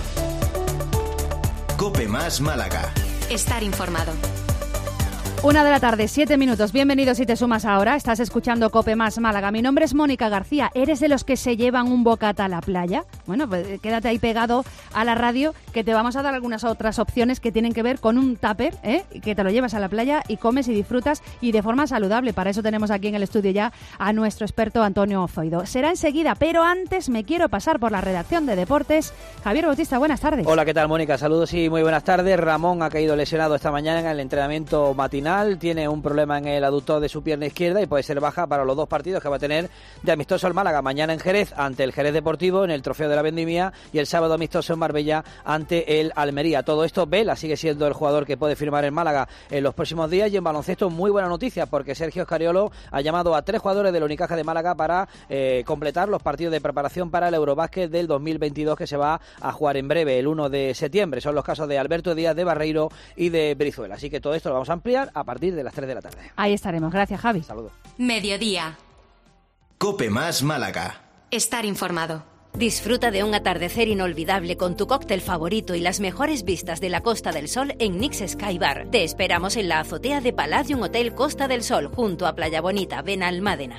Speaker 1: COPE más Málaga.
Speaker 2: Estar informado.
Speaker 3: Una de la tarde, siete minutos. Bienvenidos si te sumas ahora. Estás escuchando COPE más Málaga. Mi nombre es Mónica García. ¿Eres de los que se llevan un bocata a la playa? Bueno, pues quédate ahí pegado a la radio, que te vamos a dar algunas otras opciones que tienen que ver con un tupper, ¿eh? Que te lo llevas a la playa y comes y disfrutas y de forma saludable. Para eso tenemos aquí en el estudio ya a nuestro experto Antonio Zoido. Será enseguida, pero antes me quiero pasar por la redacción de deportes. Javier Bautista, buenas tardes.
Speaker 5: Hola, ¿qué tal, Mónica? Saludos y muy buenas tardes. Ramón ha caído lesionado esta mañana en el entrenamiento matinal. Tiene un problema en el aductor de su pierna izquierda y puede ser baja para los dos partidos que va a tener de amistoso el Málaga. Mañana en Jerez ante el Jerez Deportivo en el Trofeo de la Vendimia y el sábado amistoso en Marbella ante el Almería. Todo esto, Vela sigue siendo el jugador que puede firmar en Málaga en los próximos días. Y en baloncesto, muy buena noticia porque Sergio Scariolo ha llamado a tres jugadores del Unicaja de Málaga para eh, completar los partidos de preparación para el Eurobásquet del dos mil veintidós que se va a jugar en breve, el uno de septiembre. Son los casos de Alberto Díaz, de Barreiro y de Brizuela. Así que todo esto lo vamos a ampliar a partir de las tres de la tarde.
Speaker 3: Ahí estaremos. Gracias, Javi.
Speaker 5: Saludos.
Speaker 2: Mediodía.
Speaker 1: COPE más Málaga.
Speaker 2: Estar informado.
Speaker 23: Disfruta de un atardecer inolvidable con tu cóctel favorito y las mejores vistas de la Costa del Sol en Nix Sky Bar. Te esperamos en la azotea de Palladium Hotel Costa del Sol, junto a Playa Bonita, Benalmádena.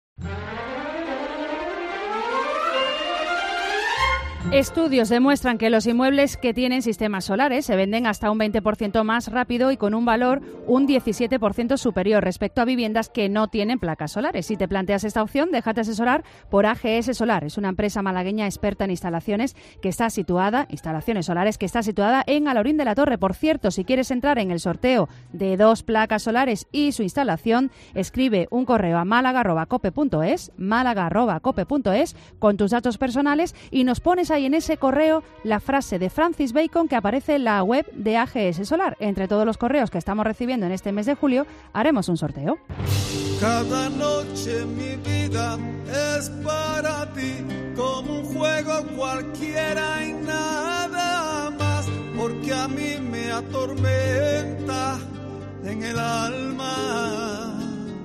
Speaker 3: Estudios demuestran que los inmuebles que tienen sistemas solares se venden hasta un veinte por ciento más rápido y con un valor un diecisiete por ciento superior respecto a viviendas que no tienen placas solares. Si te planteas esta opción, déjate asesorar por A G S Solar. Es una empresa malagueña experta en instalaciones que está situada, instalaciones solares que está situada en Alhaurín de la Torre. Por cierto, si quieres entrar en el sorteo de dos placas solares y su instalación, escribe un correo a málaga arroba cope punto es, málaga arroba cope punto es, con tus datos personales y nos pones ahí en ese correo la frase de Francis Bacon que aparece en la web de A G S Solar. Entre todos los correos que estamos recibiendo en este mes de julio, haremos un sorteo.
Speaker 24: Cada noche mi vida es para ti, como un juego cualquiera y nada más, porque a mí me atormenta en el alma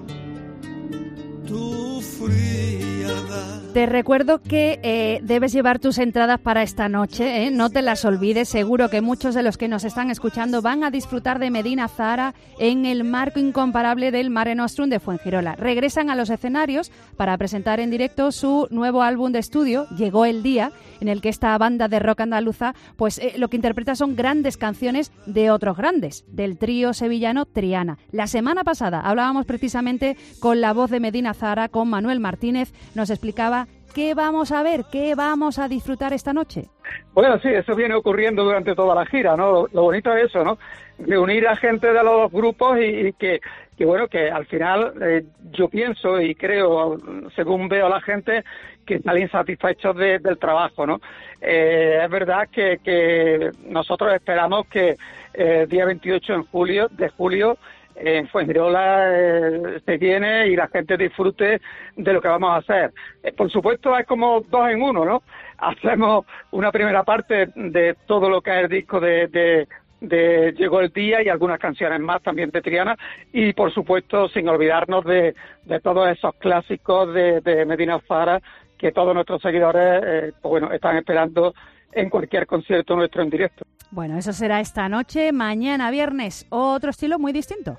Speaker 24: tu frialdad.
Speaker 3: Te recuerdo que eh, debes llevar tus entradas para esta noche, ¿eh? No te las olvides. Seguro que muchos de los que nos están escuchando van a disfrutar de Medina Zahara en el marco incomparable del Mare Nostrum de Fuengirola. Regresan a los escenarios para presentar en directo su nuevo álbum de estudio, Llegó el Día, en el que esta banda de rock andaluza pues eh, lo que interpreta son grandes canciones de otros grandes, del trío sevillano Triana. La semana pasada hablábamos precisamente con la voz de Medina Zahara, con Manuel Martínez. Nos explicaba qué vamos a ver, qué vamos a disfrutar esta noche.
Speaker 25: Bueno, sí, eso viene ocurriendo durante toda la gira, ¿no? Lo, lo bonito es eso, ¿no? Reunir a gente de los dos grupos y, y que, que, bueno, que al final eh, yo pienso y creo, según veo a la gente, que están insatisfechos de, del trabajo, ¿no? Eh, es verdad que, que nosotros esperamos que el eh, día veintiocho en julio, de julio, en Fuengirola eh, se viene y la gente disfrute de lo que vamos a hacer. Eh, por supuesto es como dos en uno, ¿no? Hacemos una primera parte de todo lo que es el disco de, de, de Llegó el Día y algunas canciones más también de Triana y por supuesto sin olvidarnos de, de todos esos clásicos de, de Medina Zahara que todos nuestros seguidores eh, pues bueno, están esperando en cualquier concierto nuestro en directo.
Speaker 3: Bueno, eso será esta noche. Mañana viernes, otro estilo muy distinto.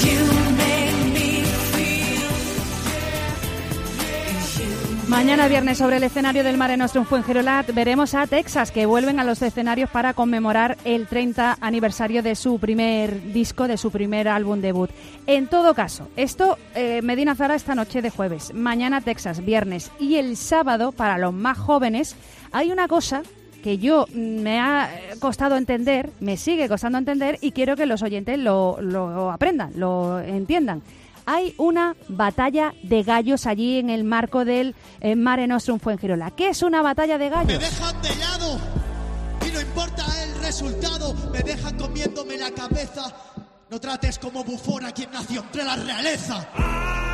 Speaker 3: Mañana viernes, sobre el escenario del Mare Nostrum Fuengirola, veremos a Texas, que vuelven a los escenarios para conmemorar el treinta aniversario de su primer disco, de su primer álbum debut. En todo caso, esto, eh, Medina Zahara esta noche de jueves, mañana Texas, viernes, y el sábado, para los más jóvenes, hay una cosa que yo me ha costado entender, me sigue costando entender, y quiero que los oyentes lo, lo aprendan, lo entiendan. Hay una batalla de gallos allí en el marco del eh, Mare Nostrum Fuengirola. ¿Qué es una batalla de gallos?
Speaker 26: Me dejan de lado y no importa el resultado, me dejan comiéndome la cabeza. No trates como bufón a quien nació entre la realeza.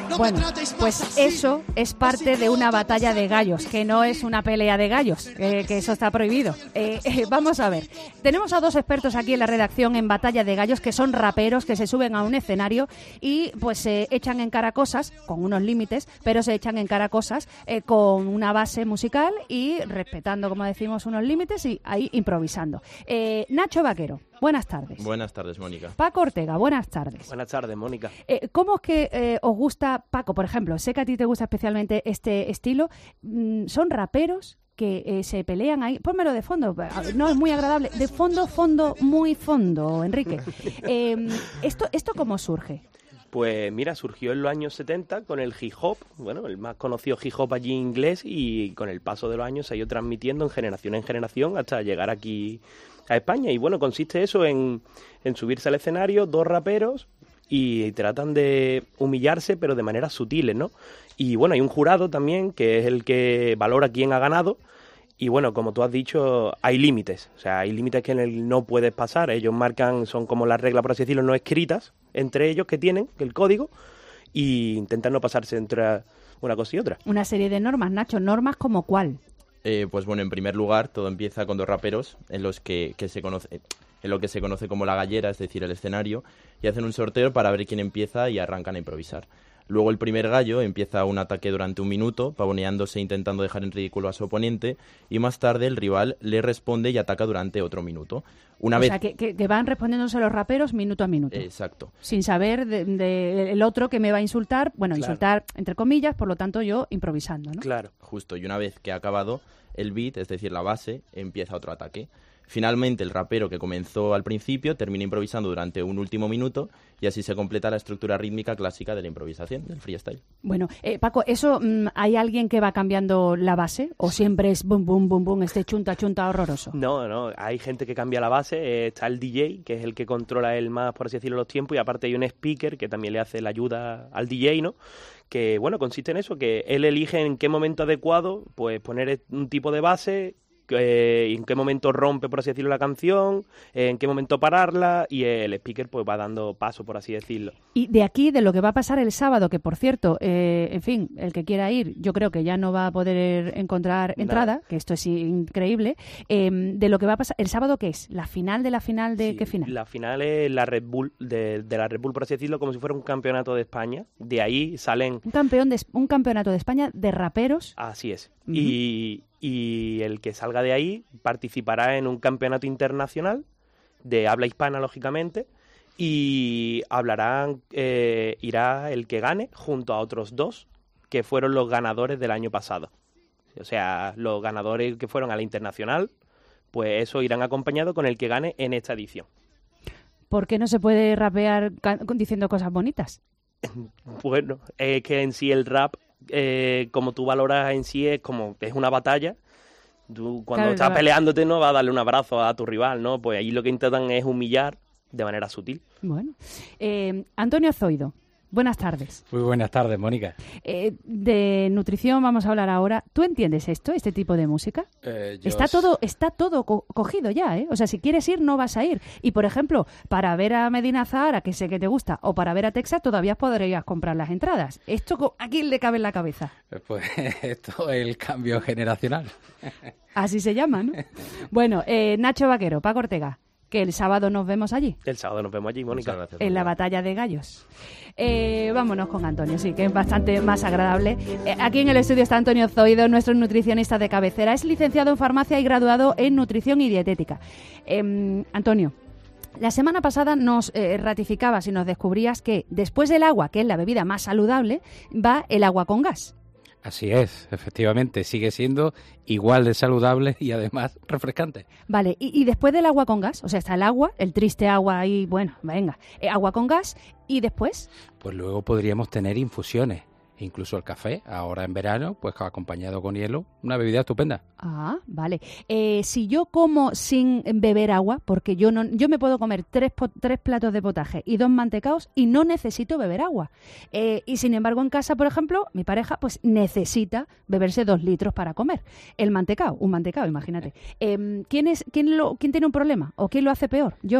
Speaker 26: No
Speaker 3: bueno,
Speaker 26: me tratéis más
Speaker 3: pues
Speaker 26: así.
Speaker 3: eso es parte de una batalla de gallos, que no es una pelea de gallos, eh, que eso está prohibido. Eh, eh, vamos a ver, tenemos a dos expertos aquí en la redacción en batalla de gallos, que son raperos que se suben a un escenario y pues se echan en cara cosas, con unos límites, pero se echan en cara cosas eh, con una base musical y respetando, como decimos, unos límites y ahí improvisando. Eh, Nacho Vaquero, buenas tardes.
Speaker 4: Buenas tardes, Mónica.
Speaker 3: Paco Ortega, buenas tardes.
Speaker 4: Buenas tardes, Mónica.
Speaker 3: Eh, ¿Cómo es que eh, os gusta, Paco, por ejemplo? Sé que a ti te gusta especialmente este estilo. Mm, ¿Son raperos que eh, se pelean ahí? Pónmelo de fondo, no es muy agradable. De fondo, fondo, muy fondo, Enrique. Eh, ¿esto, ¿Esto cómo surge?
Speaker 4: Pues mira, surgió en los años setenta con el hip hop, bueno, el más conocido hip hop allí inglés, y con el paso de los años se ha ido transmitiendo en generación en generación hasta llegar aquí a España. Y bueno, consiste eso en, en subirse al escenario dos raperos y tratan de humillarse, pero de maneras sutiles, ¿no? Y bueno, hay un jurado también que es el que valora quién ha ganado. Y bueno, como tú has dicho, hay límites. O sea, hay límites que en el no puedes pasar. Ellos marcan, son como las reglas, por así decirlo, no escritas entre ellos que tienen, el código, y intentan no pasarse entre una cosa y otra.
Speaker 3: Una serie de normas, Nacho. ¿Normas como cuál?
Speaker 4: Eh, pues bueno, en primer lugar, todo empieza con dos raperos en los que, que se conoce, en lo que se conoce como la gallera, es decir, el escenario, y hacen un sorteo para ver quién empieza y arrancan a improvisar. Luego el primer gallo empieza un ataque durante un minuto, pavoneándose e intentando dejar en ridículo a su oponente, y más tarde el rival le responde y ataca durante otro minuto. Una
Speaker 3: o
Speaker 4: vez...
Speaker 3: sea, que, que, que van respondiéndose los raperos minuto a minuto.
Speaker 4: Exacto.
Speaker 3: Sin saber de, de el otro que me va a insultar, bueno,
Speaker 4: Claro.
Speaker 3: insultar entre comillas, por lo tanto yo improvisando, ¿no?
Speaker 4: Claro, justo. Y una vez que ha acabado el beat, es decir, la base, empieza otro ataque. Finalmente, el rapero que comenzó al principio termina improvisando durante un último minuto y así se completa la estructura rítmica clásica de la improvisación, del freestyle.
Speaker 3: Bueno, eh, Paco, ¿eso mm, hay alguien que va cambiando la base o siempre es bum, bum, bum, bum, este chunta, chunta horroroso?
Speaker 4: No, no, hay gente que cambia la base, eh, está el D J, que es el que controla el más, por así decirlo, los tiempos, y aparte hay un speaker que también le hace la ayuda al D J, ¿no? Que, bueno, consiste en eso, que él elige en qué momento adecuado, pues poner un tipo de base, eh, en qué momento rompe, por así decirlo, la canción, eh, en qué momento pararla, y el speaker pues va dando paso, por así decirlo.
Speaker 3: Y de aquí, de lo que va a pasar el sábado, que por cierto, eh, en fin, el que quiera ir, yo creo que ya no va a poder encontrar entrada,
Speaker 4: Nada.
Speaker 3: que esto es increíble, eh, de lo que va a pasar, ¿el sábado qué es? ¿La final de la final de
Speaker 4: Sí,
Speaker 3: qué final?
Speaker 4: La final es la Red Bull, de, de la Red Bull, por así decirlo, como si fuera un campeonato de España. De ahí salen...
Speaker 3: Un, campeón de, un campeonato de España de raperos.
Speaker 4: Así es.
Speaker 3: Ujú.
Speaker 4: y, y el que salga de ahí participará en un campeonato internacional de habla hispana, lógicamente, y hablarán, eh, irá el que gane junto a otros dos que fueron los ganadores del año pasado. O sea, los ganadores que fueron a la internacional, pues eso irán acompañados con el que gane en esta edición.
Speaker 3: ¿Por qué no se puede rapear ca- diciendo cosas bonitas?
Speaker 4: Bueno, es que en sí el rap, eh, como tú valoras en sí, es como es una batalla. Tú cuando
Speaker 3: Claro,
Speaker 4: estás
Speaker 3: claro.
Speaker 4: peleándote no vas a darle un abrazo a tu rival, ¿no? Pues ahí lo que intentan es humillar de manera sutil.
Speaker 3: Bueno, eh, Antonio Zoido, buenas tardes.
Speaker 6: Muy buenas tardes, Mónica.
Speaker 3: Eh, de nutrición vamos a hablar ahora. ¿Tú entiendes esto, este tipo de música?
Speaker 6: Eh, yo
Speaker 3: Está
Speaker 6: s-
Speaker 3: todo, está todo co- cogido ya, ¿eh? O sea, si quieres ir, no vas a ir. Y, por ejemplo, para ver a Medina Zahara, que sé que te gusta, o para ver a Texas, todavía podrías comprar las entradas. ¿Esto co- a quién le cabe en la cabeza?
Speaker 6: Pues esto es el cambio generacional.
Speaker 3: Así se llama, ¿no? Bueno, eh, Nacho Vaquero, Paco Ortega, que el sábado nos vemos allí,
Speaker 4: El sábado nos vemos allí, Mónica.
Speaker 3: en la batalla de gallos. Eh, vámonos con Antonio, sí, que es bastante más agradable. Eh, aquí en el estudio está Antonio Zoido, nuestro nutricionista de cabecera. Es licenciado en farmacia y graduado en nutrición y dietética. Eh, Antonio, la semana pasada nos eh, ratificabas y nos descubrías que después del agua, que es la bebida más saludable, va el agua con gas.
Speaker 6: Así es, efectivamente, sigue siendo igual de saludable y además refrescante.
Speaker 3: Vale, y, y después del agua con gas, o sea, está el agua, el triste agua ahí, bueno, venga, eh, agua con gas, y después,
Speaker 6: Pues luego podríamos tener infusiones, incluso el café, ahora en verano, pues acompañado con hielo, una bebida estupenda.
Speaker 3: ah, vale. Eh, si yo como sin beber agua, porque yo no, yo me puedo comer tres, po- tres platos de potaje y dos mantecaos y no necesito beber agua. Eh, y sin embargo en casa, por ejemplo, mi pareja pues necesita beberse dos litros para comer. El mantecao, un mantecao, imagínate. Eh, ¿quién es, quién lo, quién tiene un problema o quién lo hace peor? Yo, ¿verdad?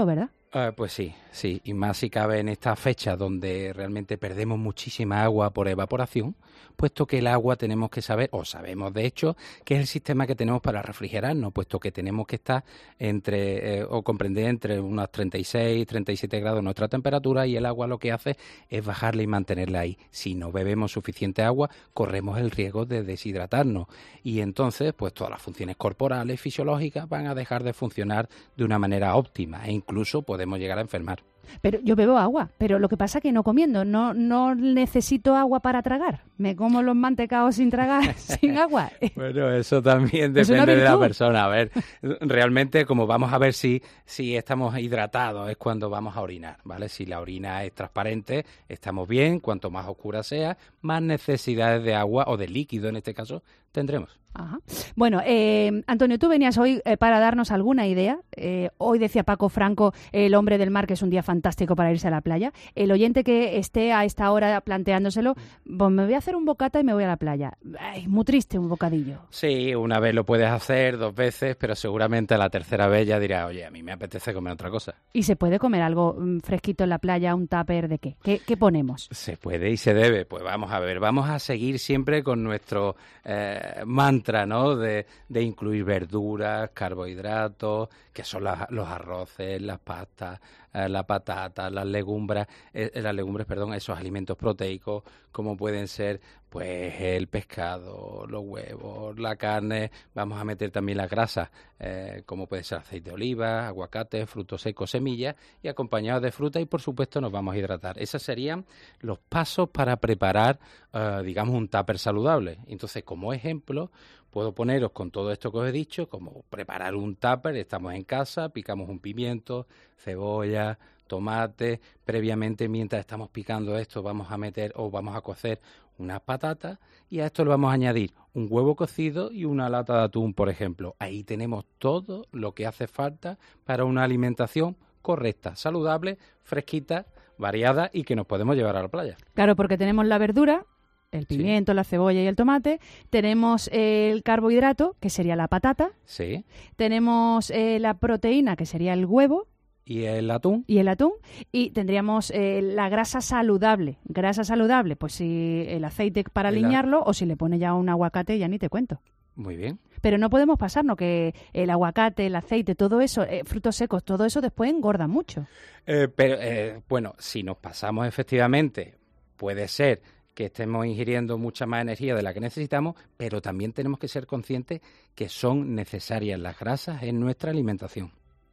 Speaker 6: Uh, pues sí, sí, y más si cabe en esta fecha donde realmente perdemos muchísima agua por evaporación, puesto que el agua tenemos que saber, o sabemos de hecho, que es el sistema que tenemos para refrigerarnos, puesto que tenemos que estar entre, eh, o comprender entre unos treinta y seis, treinta y siete grados nuestra temperatura, y el agua lo que hace es bajarla y mantenerla ahí. Si no bebemos suficiente agua, corremos el riesgo de deshidratarnos, y entonces pues todas las funciones corporales, fisiológicas, van a dejar de funcionar de una manera óptima, e incluso podemos llegar a enfermar.
Speaker 3: Pero yo bebo agua, pero lo que pasa es que no comiendo, no no necesito agua para tragar. Me como los mantecaos sin tragar, sin agua.
Speaker 6: Bueno, eso también depende de la persona. A ver, realmente como vamos a ver si, si estamos hidratados es cuando vamos a orinar, ¿vale? Si la orina es transparente, estamos bien. Cuanto más oscura sea, más necesidades de agua o de líquido en este caso tendremos.
Speaker 3: Ajá. Bueno, eh, Antonio, tú venías hoy eh, para darnos alguna idea. Eh, hoy decía Paco Franco, el hombre del mar, que es un día fantástico para irse a la playa. El oyente que esté a esta hora planteándoselo, pues me voy a hacer un bocata y me voy a la playa. Ay, muy triste un bocadillo.
Speaker 6: Sí, una vez lo puedes hacer, dos veces, pero seguramente a la tercera vez ya dirás, oye, a mí me apetece comer otra cosa.
Speaker 3: ¿Y se puede comer algo mm, fresquito en la playa, un tupper de qué? ¿Qué, qué ponemos?
Speaker 6: Se puede y se debe. Pues vamos a ver, vamos a seguir siempre con nuestro eh, mantra, ¿no? De, de incluir verduras, carbohidratos, que son la, los arroces, las pastas, eh, la patata, las legumbres, eh, las legumbres, perdón, esos alimentos proteicos, como pueden ser pues el pescado, los huevos, la carne. Vamos a meter también las grasas, eh, como puede ser aceite de oliva, aguacate, frutos secos, semillas, y acompañados de fruta, y por supuesto nos vamos a hidratar. Esos serían los pasos para preparar, eh, digamos, un tupper saludable. Entonces, como ejemplo, puedo poneros con todo esto que os he dicho, como preparar un tupper. Estamos en casa, picamos un pimiento, cebolla, tomate. Previamente, mientras estamos picando esto, vamos a meter o vamos a cocer unas patatas, y a esto le vamos a añadir un huevo cocido y una lata de atún, por ejemplo. Ahí tenemos todo lo que hace falta para una alimentación correcta, saludable, fresquita, variada, y que nos podemos llevar a la playa.
Speaker 3: Claro, porque tenemos la verdura, el pimiento, sí, la cebolla y el tomate. Tenemos el carbohidrato, que sería la patata.
Speaker 6: Sí.
Speaker 3: Tenemos eh, la proteína, que sería el huevo.
Speaker 6: Y el atún.
Speaker 3: Y el atún. Y tendríamos eh, la grasa saludable. Grasa saludable, pues si el aceite para el aliñarlo, o si le pone ya un aguacate, ya ni te cuento.
Speaker 6: Muy bien.
Speaker 3: Pero no podemos pasarnos que el aguacate, el aceite, todo eso, eh, frutos secos, todo eso después engorda mucho.
Speaker 6: Eh, pero, eh, bueno, si nos pasamos efectivamente, puede ser que estemos ingiriendo mucha más energía de la que necesitamos, pero también tenemos que ser conscientes que son necesarias las grasas en nuestra alimentación.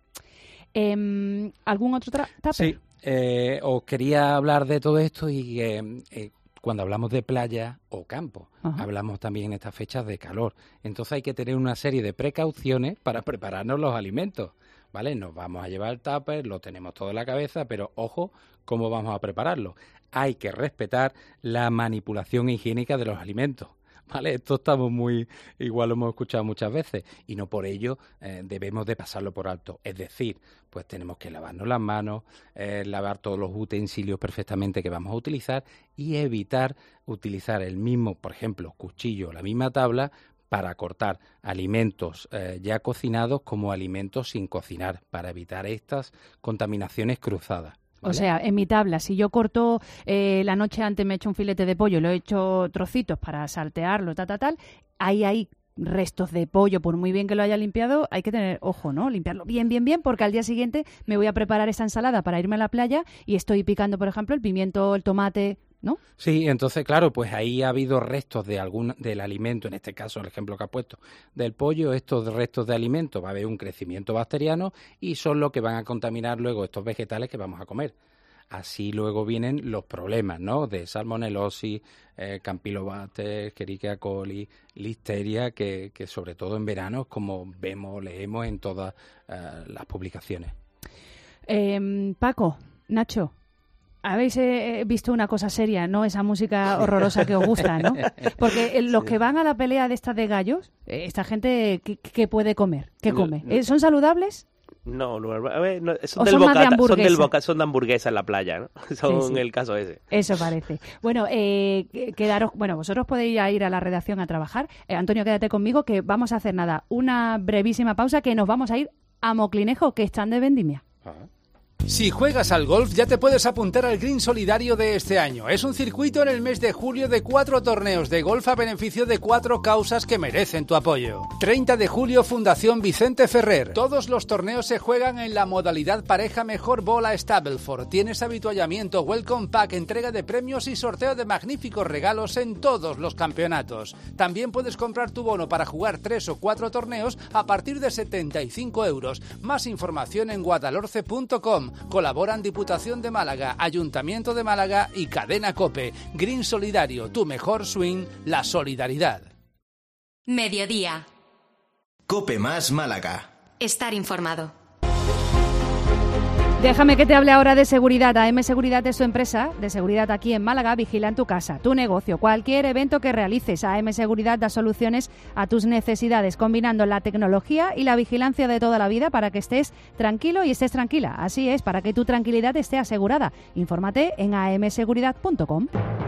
Speaker 3: Eh, ¿Algún otro tupper?
Speaker 6: Sí, eh, os quería hablar de todo esto, y eh, eh, cuando hablamos de playa o campo, ajá, hablamos también en estas fechas de calor. Entonces hay que tener una serie de precauciones para prepararnos los alimentos, ¿vale? Nos vamos a llevar el tupper, lo tenemos todo en la cabeza, pero ojo, ¿cómo vamos a prepararlo? Hay que respetar la manipulación higiénica de los alimentos, ¿vale? Esto estamos muy, igual lo hemos escuchado muchas veces, y no por ello eh, debemos de pasarlo por alto. Es decir, pues tenemos que lavarnos las manos, eh, lavar todos los utensilios perfectamente que vamos a utilizar, y evitar utilizar el mismo, por ejemplo, cuchillo o la misma tabla para cortar alimentos eh, ya cocinados como alimentos sin cocinar, para evitar estas contaminaciones cruzadas. ¿Vale?
Speaker 3: O sea, en mi tabla, si yo corto eh, la noche antes, me he hecho un filete de pollo, lo he hecho trocitos para saltearlo, tal, tal, tal, ahí hay restos de pollo, por muy bien que lo haya limpiado, hay que tener ojo, ¿no? Limpiarlo bien, bien, bien, porque al día siguiente me voy a preparar esta ensalada para irme a la playa y estoy picando, por ejemplo, el pimiento, el tomate, ¿no?
Speaker 6: Sí, entonces, claro, pues ahí ha habido restos de algún del alimento, en este caso, el ejemplo que has puesto del pollo. Estos restos de alimento va a haber un crecimiento bacteriano y son los que van a contaminar luego estos vegetales que vamos a comer. Así luego vienen los problemas, ¿no? De salmonelosis, eh, campylobacter, Escherichia coli, listeria, que, que sobre todo en verano es como vemos, leemos en todas uh, las publicaciones.
Speaker 3: Eh, Paco, Nacho, habéis eh, visto una cosa seria, ¿no? Esa música horrorosa que os gusta, ¿no? Porque los sí. que van a la pelea de estas de gallos, eh, esta gente, ¿qué, qué puede comer? ¿Qué come?
Speaker 4: No, no.
Speaker 3: ¿Son saludables?
Speaker 4: No, no, a ver, no son,
Speaker 3: del
Speaker 4: son,
Speaker 3: bocata,
Speaker 4: de
Speaker 3: son,
Speaker 4: del boca, son de hamburguesa en la playa, ¿no? Son
Speaker 3: sí, sí.
Speaker 4: el caso ese.
Speaker 3: Eso parece. Bueno, eh, quedaros, bueno, vosotros podéis ir a la redacción a trabajar. Eh, Antonio, quédate conmigo, que vamos a hacer nada, una brevísima pausa, que nos vamos a ir a Moclinejo, que están de vendimia.
Speaker 6: Ajá.
Speaker 19: Si juegas al golf, ya te puedes apuntar al Green Solidario de este año. Es un circuito en el mes de julio de cuatro torneos de golf a beneficio de cuatro causas que merecen tu apoyo. treinta de julio, Fundación Vicente Ferrer. Todos los torneos se juegan en la modalidad pareja mejor bola Stableford. Tienes habituallamiento, welcome pack, entrega de premios y sorteo de magníficos regalos en todos los campeonatos. También puedes comprar tu bono para jugar tres o cuatro torneos a partir de setenta y cinco euros. Más información en guadalhorce punto com. Colaboran Diputación de Málaga, Ayuntamiento de Málaga y Cadena COPE. Green Solidario, tu mejor swing, la solidaridad.
Speaker 2: Mediodía.
Speaker 1: COPE más Málaga.
Speaker 2: Estar informado.
Speaker 3: Déjame que te hable ahora de seguridad. A M Seguridad es su empresa de seguridad aquí en Málaga. Vigila en tu casa, tu negocio, cualquier evento que realices. A M Seguridad da soluciones a tus necesidades, combinando la tecnología y la vigilancia de toda la vida para que estés tranquilo y estés tranquila. Así es, para que tu tranquilidad esté asegurada. Infórmate en a m seguridad punto com.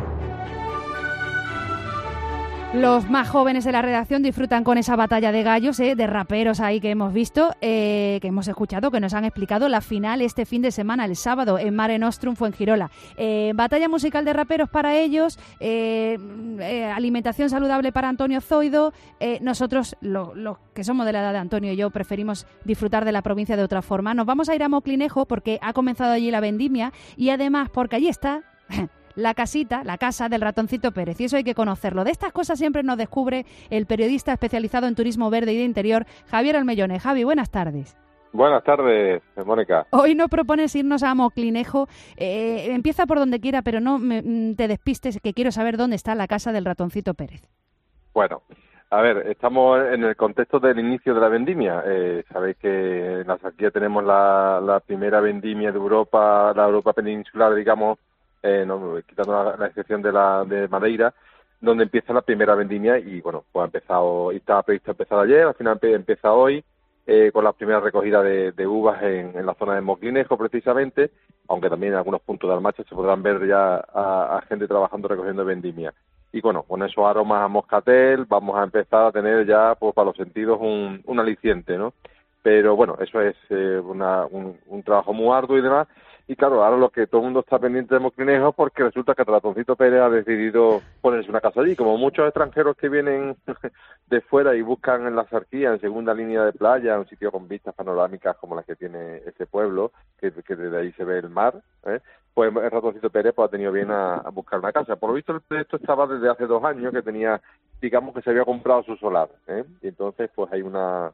Speaker 3: Los más jóvenes de la redacción disfrutan con esa batalla de gallos, eh, de raperos ahí que hemos visto, eh, que hemos escuchado, que nos han explicado la final este fin de semana, el sábado, en Mare Nostrum Fuengirola. Eh, batalla musical de raperos para ellos, eh, eh, alimentación saludable para Antonio Zoido. Eh, nosotros, los lo que somos de la edad de Antonio y yo, preferimos disfrutar de la provincia de otra forma. Nos vamos a ir a Moclinejo porque ha comenzado allí la vendimia y además porque allí está... la casita, la casa del Ratoncito Pérez, y eso hay que conocerlo. De estas cosas siempre nos descubre el periodista especializado en turismo verde y de interior, Javier Almellone. Javi, buenas tardes.
Speaker 7: Buenas tardes, Mónica.
Speaker 3: Hoy nos propones irnos a Moclinejo. Eh, empieza por donde quiera, pero no me, te despistes, que quiero saber dónde está la casa del Ratoncito Pérez.
Speaker 7: Bueno, a ver, estamos en el contexto del inicio de la vendimia. Eh, sabéis que en la Sarquía tenemos la, la primera vendimia de Europa, la Europa peninsular, digamos, Eh, no, quitando la, la excepción de la de Madeira, donde empieza la primera vendimia y bueno, pues ha empezado, y estaba previsto empezar ayer, al final empieza hoy, eh, con la primera recogida de, de uvas en, en la zona de Moclinejo precisamente, aunque también en algunos puntos de Almacha se podrán ver ya a, a gente trabajando recogiendo vendimia. Y bueno, con esos aromas a moscatel vamos a empezar a tener ya, pues para los sentidos, un, un aliciente, ¿no? Pero bueno, eso es eh, una, un, un trabajo muy arduo y demás. Y claro, ahora lo que todo el mundo está pendiente de Moclinejo porque resulta que Ratoncito Pérez ha decidido ponerse una casa allí. Como muchos extranjeros que vienen de fuera y buscan en la Sarquía, en segunda línea de playa, un sitio con vistas panorámicas como las que tiene ese pueblo, que, que desde ahí se ve el mar, ¿eh? Pues el Ratoncito Pérez pues, ha tenido bien a, a buscar una casa. Por lo visto el proyecto estaba desde hace dos años, que tenía, digamos que se había comprado su solar, ¿eh? Y entonces pues hay una...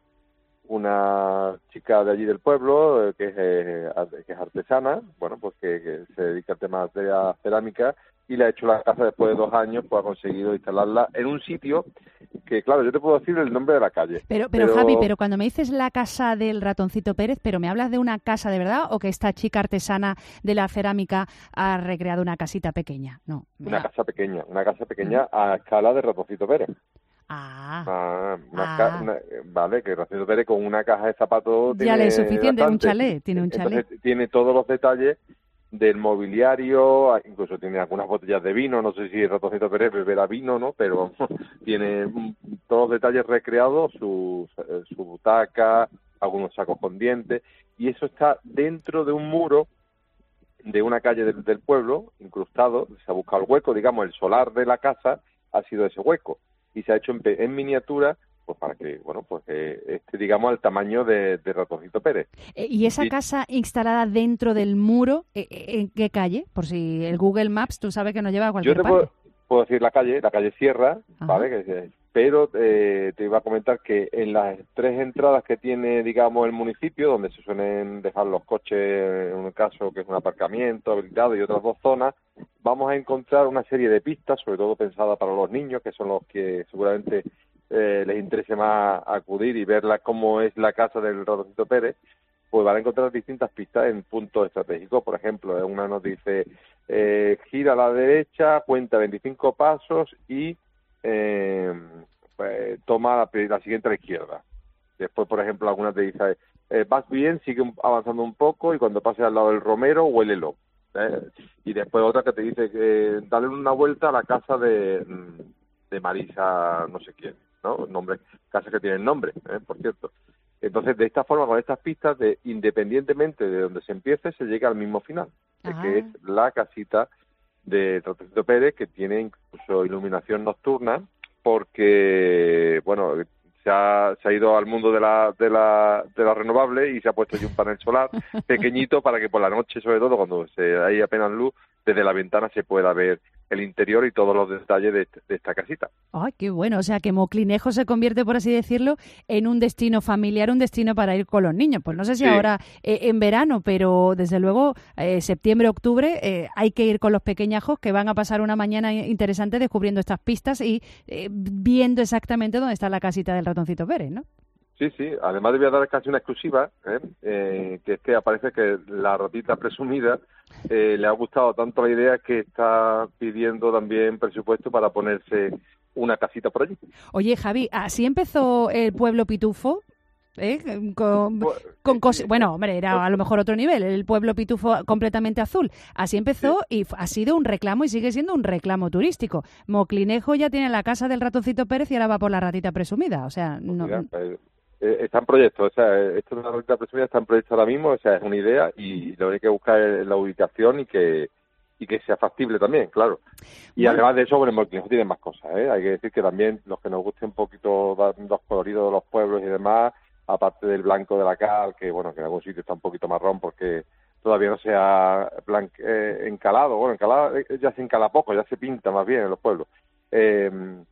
Speaker 7: una chica de allí del pueblo eh, que, es, eh, que es artesana, bueno, pues que, que se dedica al tema de la cerámica y le ha hecho la casa después de dos años, pues ha conseguido instalarla en un sitio que, claro, yo te puedo decir el nombre de la calle.
Speaker 3: Pero, pero, pero... Javi, pero cuando me dices la casa del Ratoncito Pérez, ¿pero me hablas de una casa de verdad o que esta chica artesana de la cerámica ha recreado una casita pequeña? No.
Speaker 7: Una da... casa pequeña, una casa pequeña uh-huh. a escala de Ratoncito Pérez.
Speaker 3: Ah,
Speaker 7: ah, una
Speaker 3: ah.
Speaker 7: Ca- una, vale, que Ratoncito Pérez con una caja de zapatos
Speaker 3: ya le es suficiente,
Speaker 7: bastante.
Speaker 3: un chalet, tiene un chalet.
Speaker 7: Entonces tiene todos los detalles del mobiliario, incluso tiene algunas botellas de vino, no sé si Ratoncito Pérez beberá vino, ¿no? Pero tiene todos los detalles recreados, su, su butaca, algunos sacos con dientes, y eso está dentro de un muro de una calle del, del pueblo, incrustado, se ha buscado el hueco, digamos, el solar de la casa ha sido ese hueco. Y se ha hecho en, en miniatura, pues para que, bueno, pues eh, este, digamos, al tamaño de, de Ratoncito Pérez.
Speaker 3: ¿Y esa y, casa instalada dentro del muro, eh, en qué calle? Por si el Google Maps, tú sabes que nos lleva a cualquier
Speaker 7: parte. Yo te puedo, puedo decir la calle, la calle Sierra, Ajá. ¿vale? Que, pero eh, te iba a comentar que en las tres entradas que tiene, digamos, el municipio, donde se suelen dejar los coches, en un caso que es un aparcamiento habilitado y otras dos zonas, vamos a encontrar una serie de pistas, sobre todo pensadas para los niños, que son los que seguramente eh, les interese más acudir y verla cómo es la casa del Ratoncito Pérez, pues van a encontrar distintas pistas en puntos estratégicos. Por ejemplo, una nos dice, eh, gira a la derecha, cuenta veinticinco pasos y eh, pues, toma la, la siguiente a la izquierda. Después, por ejemplo, algunas te dice, eh, vas bien, sigue avanzando un poco y cuando pases al lado del romero, huélelo. ¿Eh? Y después otra que te dice que dale una vuelta a la casa de, de Marisa no sé quién, ¿no? Nombre, casa que tiene nombre, ¿eh? Por cierto. Entonces, de esta forma, con estas pistas, de independientemente de donde se empiece, se llega al mismo final, que es la casita de Ratoncito Pérez, que tiene incluso iluminación nocturna, porque, bueno, se ha, se ha ido al mundo de la, de la de la renovable y se ha puesto allí un panel solar pequeñito para que por la noche, sobre todo, cuando se hay apenas luz, desde la ventana se pueda ver el interior y todos los detalles de, de esta casita.
Speaker 3: ¡Ay, qué bueno! O sea, que Moclinejo se convierte, por así decirlo, en un destino familiar, un destino para ir con los niños. Pues no sé si sí. ahora eh, en verano, pero desde luego eh, septiembre, octubre, eh, hay que ir con los pequeñajos que van a pasar una mañana interesante descubriendo estas pistas y eh, viendo exactamente dónde está la casita del Ratoncito Pérez, ¿no?
Speaker 7: Sí, sí. Además, te voy a dar casi una exclusiva, ¿eh? Eh, que es que aparece que la ratita presumida eh, le ha gustado tanto la idea que está pidiendo también presupuesto para ponerse una casita por allí.
Speaker 3: Oye, Javi, ¿así empezó el pueblo Pitufo? ¿Eh? Con, con cos- bueno, hombre, era a lo mejor otro nivel, el pueblo Pitufo completamente azul. Así empezó y ha sido un reclamo y sigue siendo un reclamo turístico. Moclinejo ya tiene la casa del Ratoncito Pérez y ahora va por la ratita presumida. O sea, no...
Speaker 7: Mira, pues, está en proyecto, o sea, esto de la ratita presumida está en proyecto ahora mismo, o sea, es una idea y lo que hay que buscar es la ubicación y que y que sea factible también, claro. Y bueno, además de eso, bueno, Moclinejo tiene más cosas, ¿eh? Hay que decir que también los que nos guste un poquito los coloridos de los pueblos y demás, aparte del blanco de la cal, que bueno, que en algún sitio está un poquito marrón porque todavía no se ha blanque, eh, encalado, bueno, encalado eh, ya se encala poco, ya se pinta más bien en los pueblos. Eh,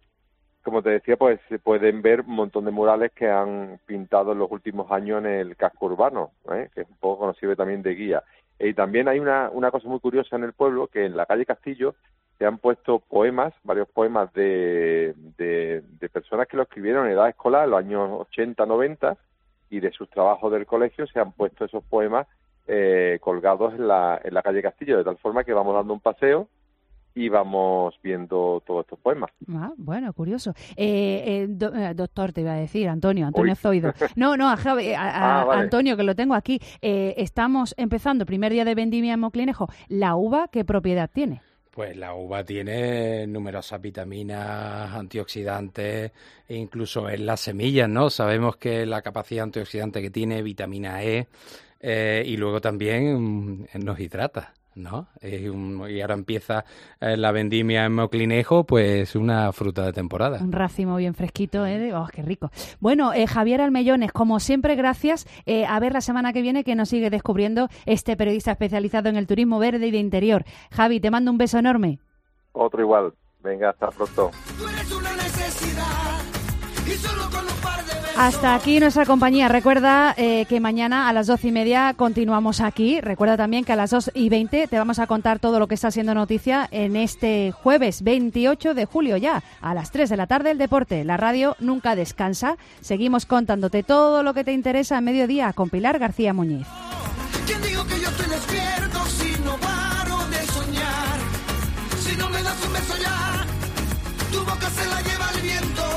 Speaker 7: como te decía, pues se pueden ver un montón de murales que han pintado en los últimos años en el casco urbano, ¿eh? Que es un poco conocido también de guía. Y también hay una, una cosa muy curiosa en el pueblo, que en la calle Castillo se han puesto poemas, varios poemas de, de, de personas que lo escribieron en edad escolar, en los años ochenta, noventa, y de sus trabajos del colegio se han puesto esos poemas eh, colgados en la, en la calle Castillo, de tal forma que vamos dando un paseo y vamos viendo todos estos poemas.
Speaker 3: Ah, bueno, curioso. Eh, eh, do, eh, doctor, te iba a decir, Antonio, Antonio Uy. Zoido. No, no, a, Javi, a, a ah, vale. Antonio, que lo tengo aquí. Eh, estamos empezando, primer día de vendimia en Moclinejo. ¿La uva qué propiedad tiene?
Speaker 6: Pues la uva tiene numerosas vitaminas, antioxidantes, e incluso en las semillas, ¿no? Sabemos que la capacidad antioxidante que tiene, vitamina E, eh, y luego también mm, nos hidrata, ¿no? Es un, y ahora empieza eh, la vendimia en Moclinejo, pues una fruta de temporada.
Speaker 3: Un racimo bien fresquito, ¿eh? ¡Oh, qué rico! Bueno, eh, Javier Almellones, como siempre, gracias. Eh, a ver la semana que viene que nos sigue descubriendo este periodista especializado en el turismo verde y de interior. Javi, te mando un beso enorme.
Speaker 7: Otro igual. Venga, hasta pronto.
Speaker 3: Hasta aquí nuestra compañía. Recuerda eh, que mañana a las doce y media continuamos aquí. Recuerda también que a las dos y veinte te vamos a contar todo lo que está siendo noticia en este jueves veintiocho de julio ya. A las tres de la tarde el deporte. La radio nunca descansa. Seguimos contándote todo lo que te interesa a mediodía con Pilar García Muñiz.
Speaker 24: ¿Quién dijo que yo estoy despierto si no paro de soñar? Si no me das un beso ya, tu boca se la lleva el viento.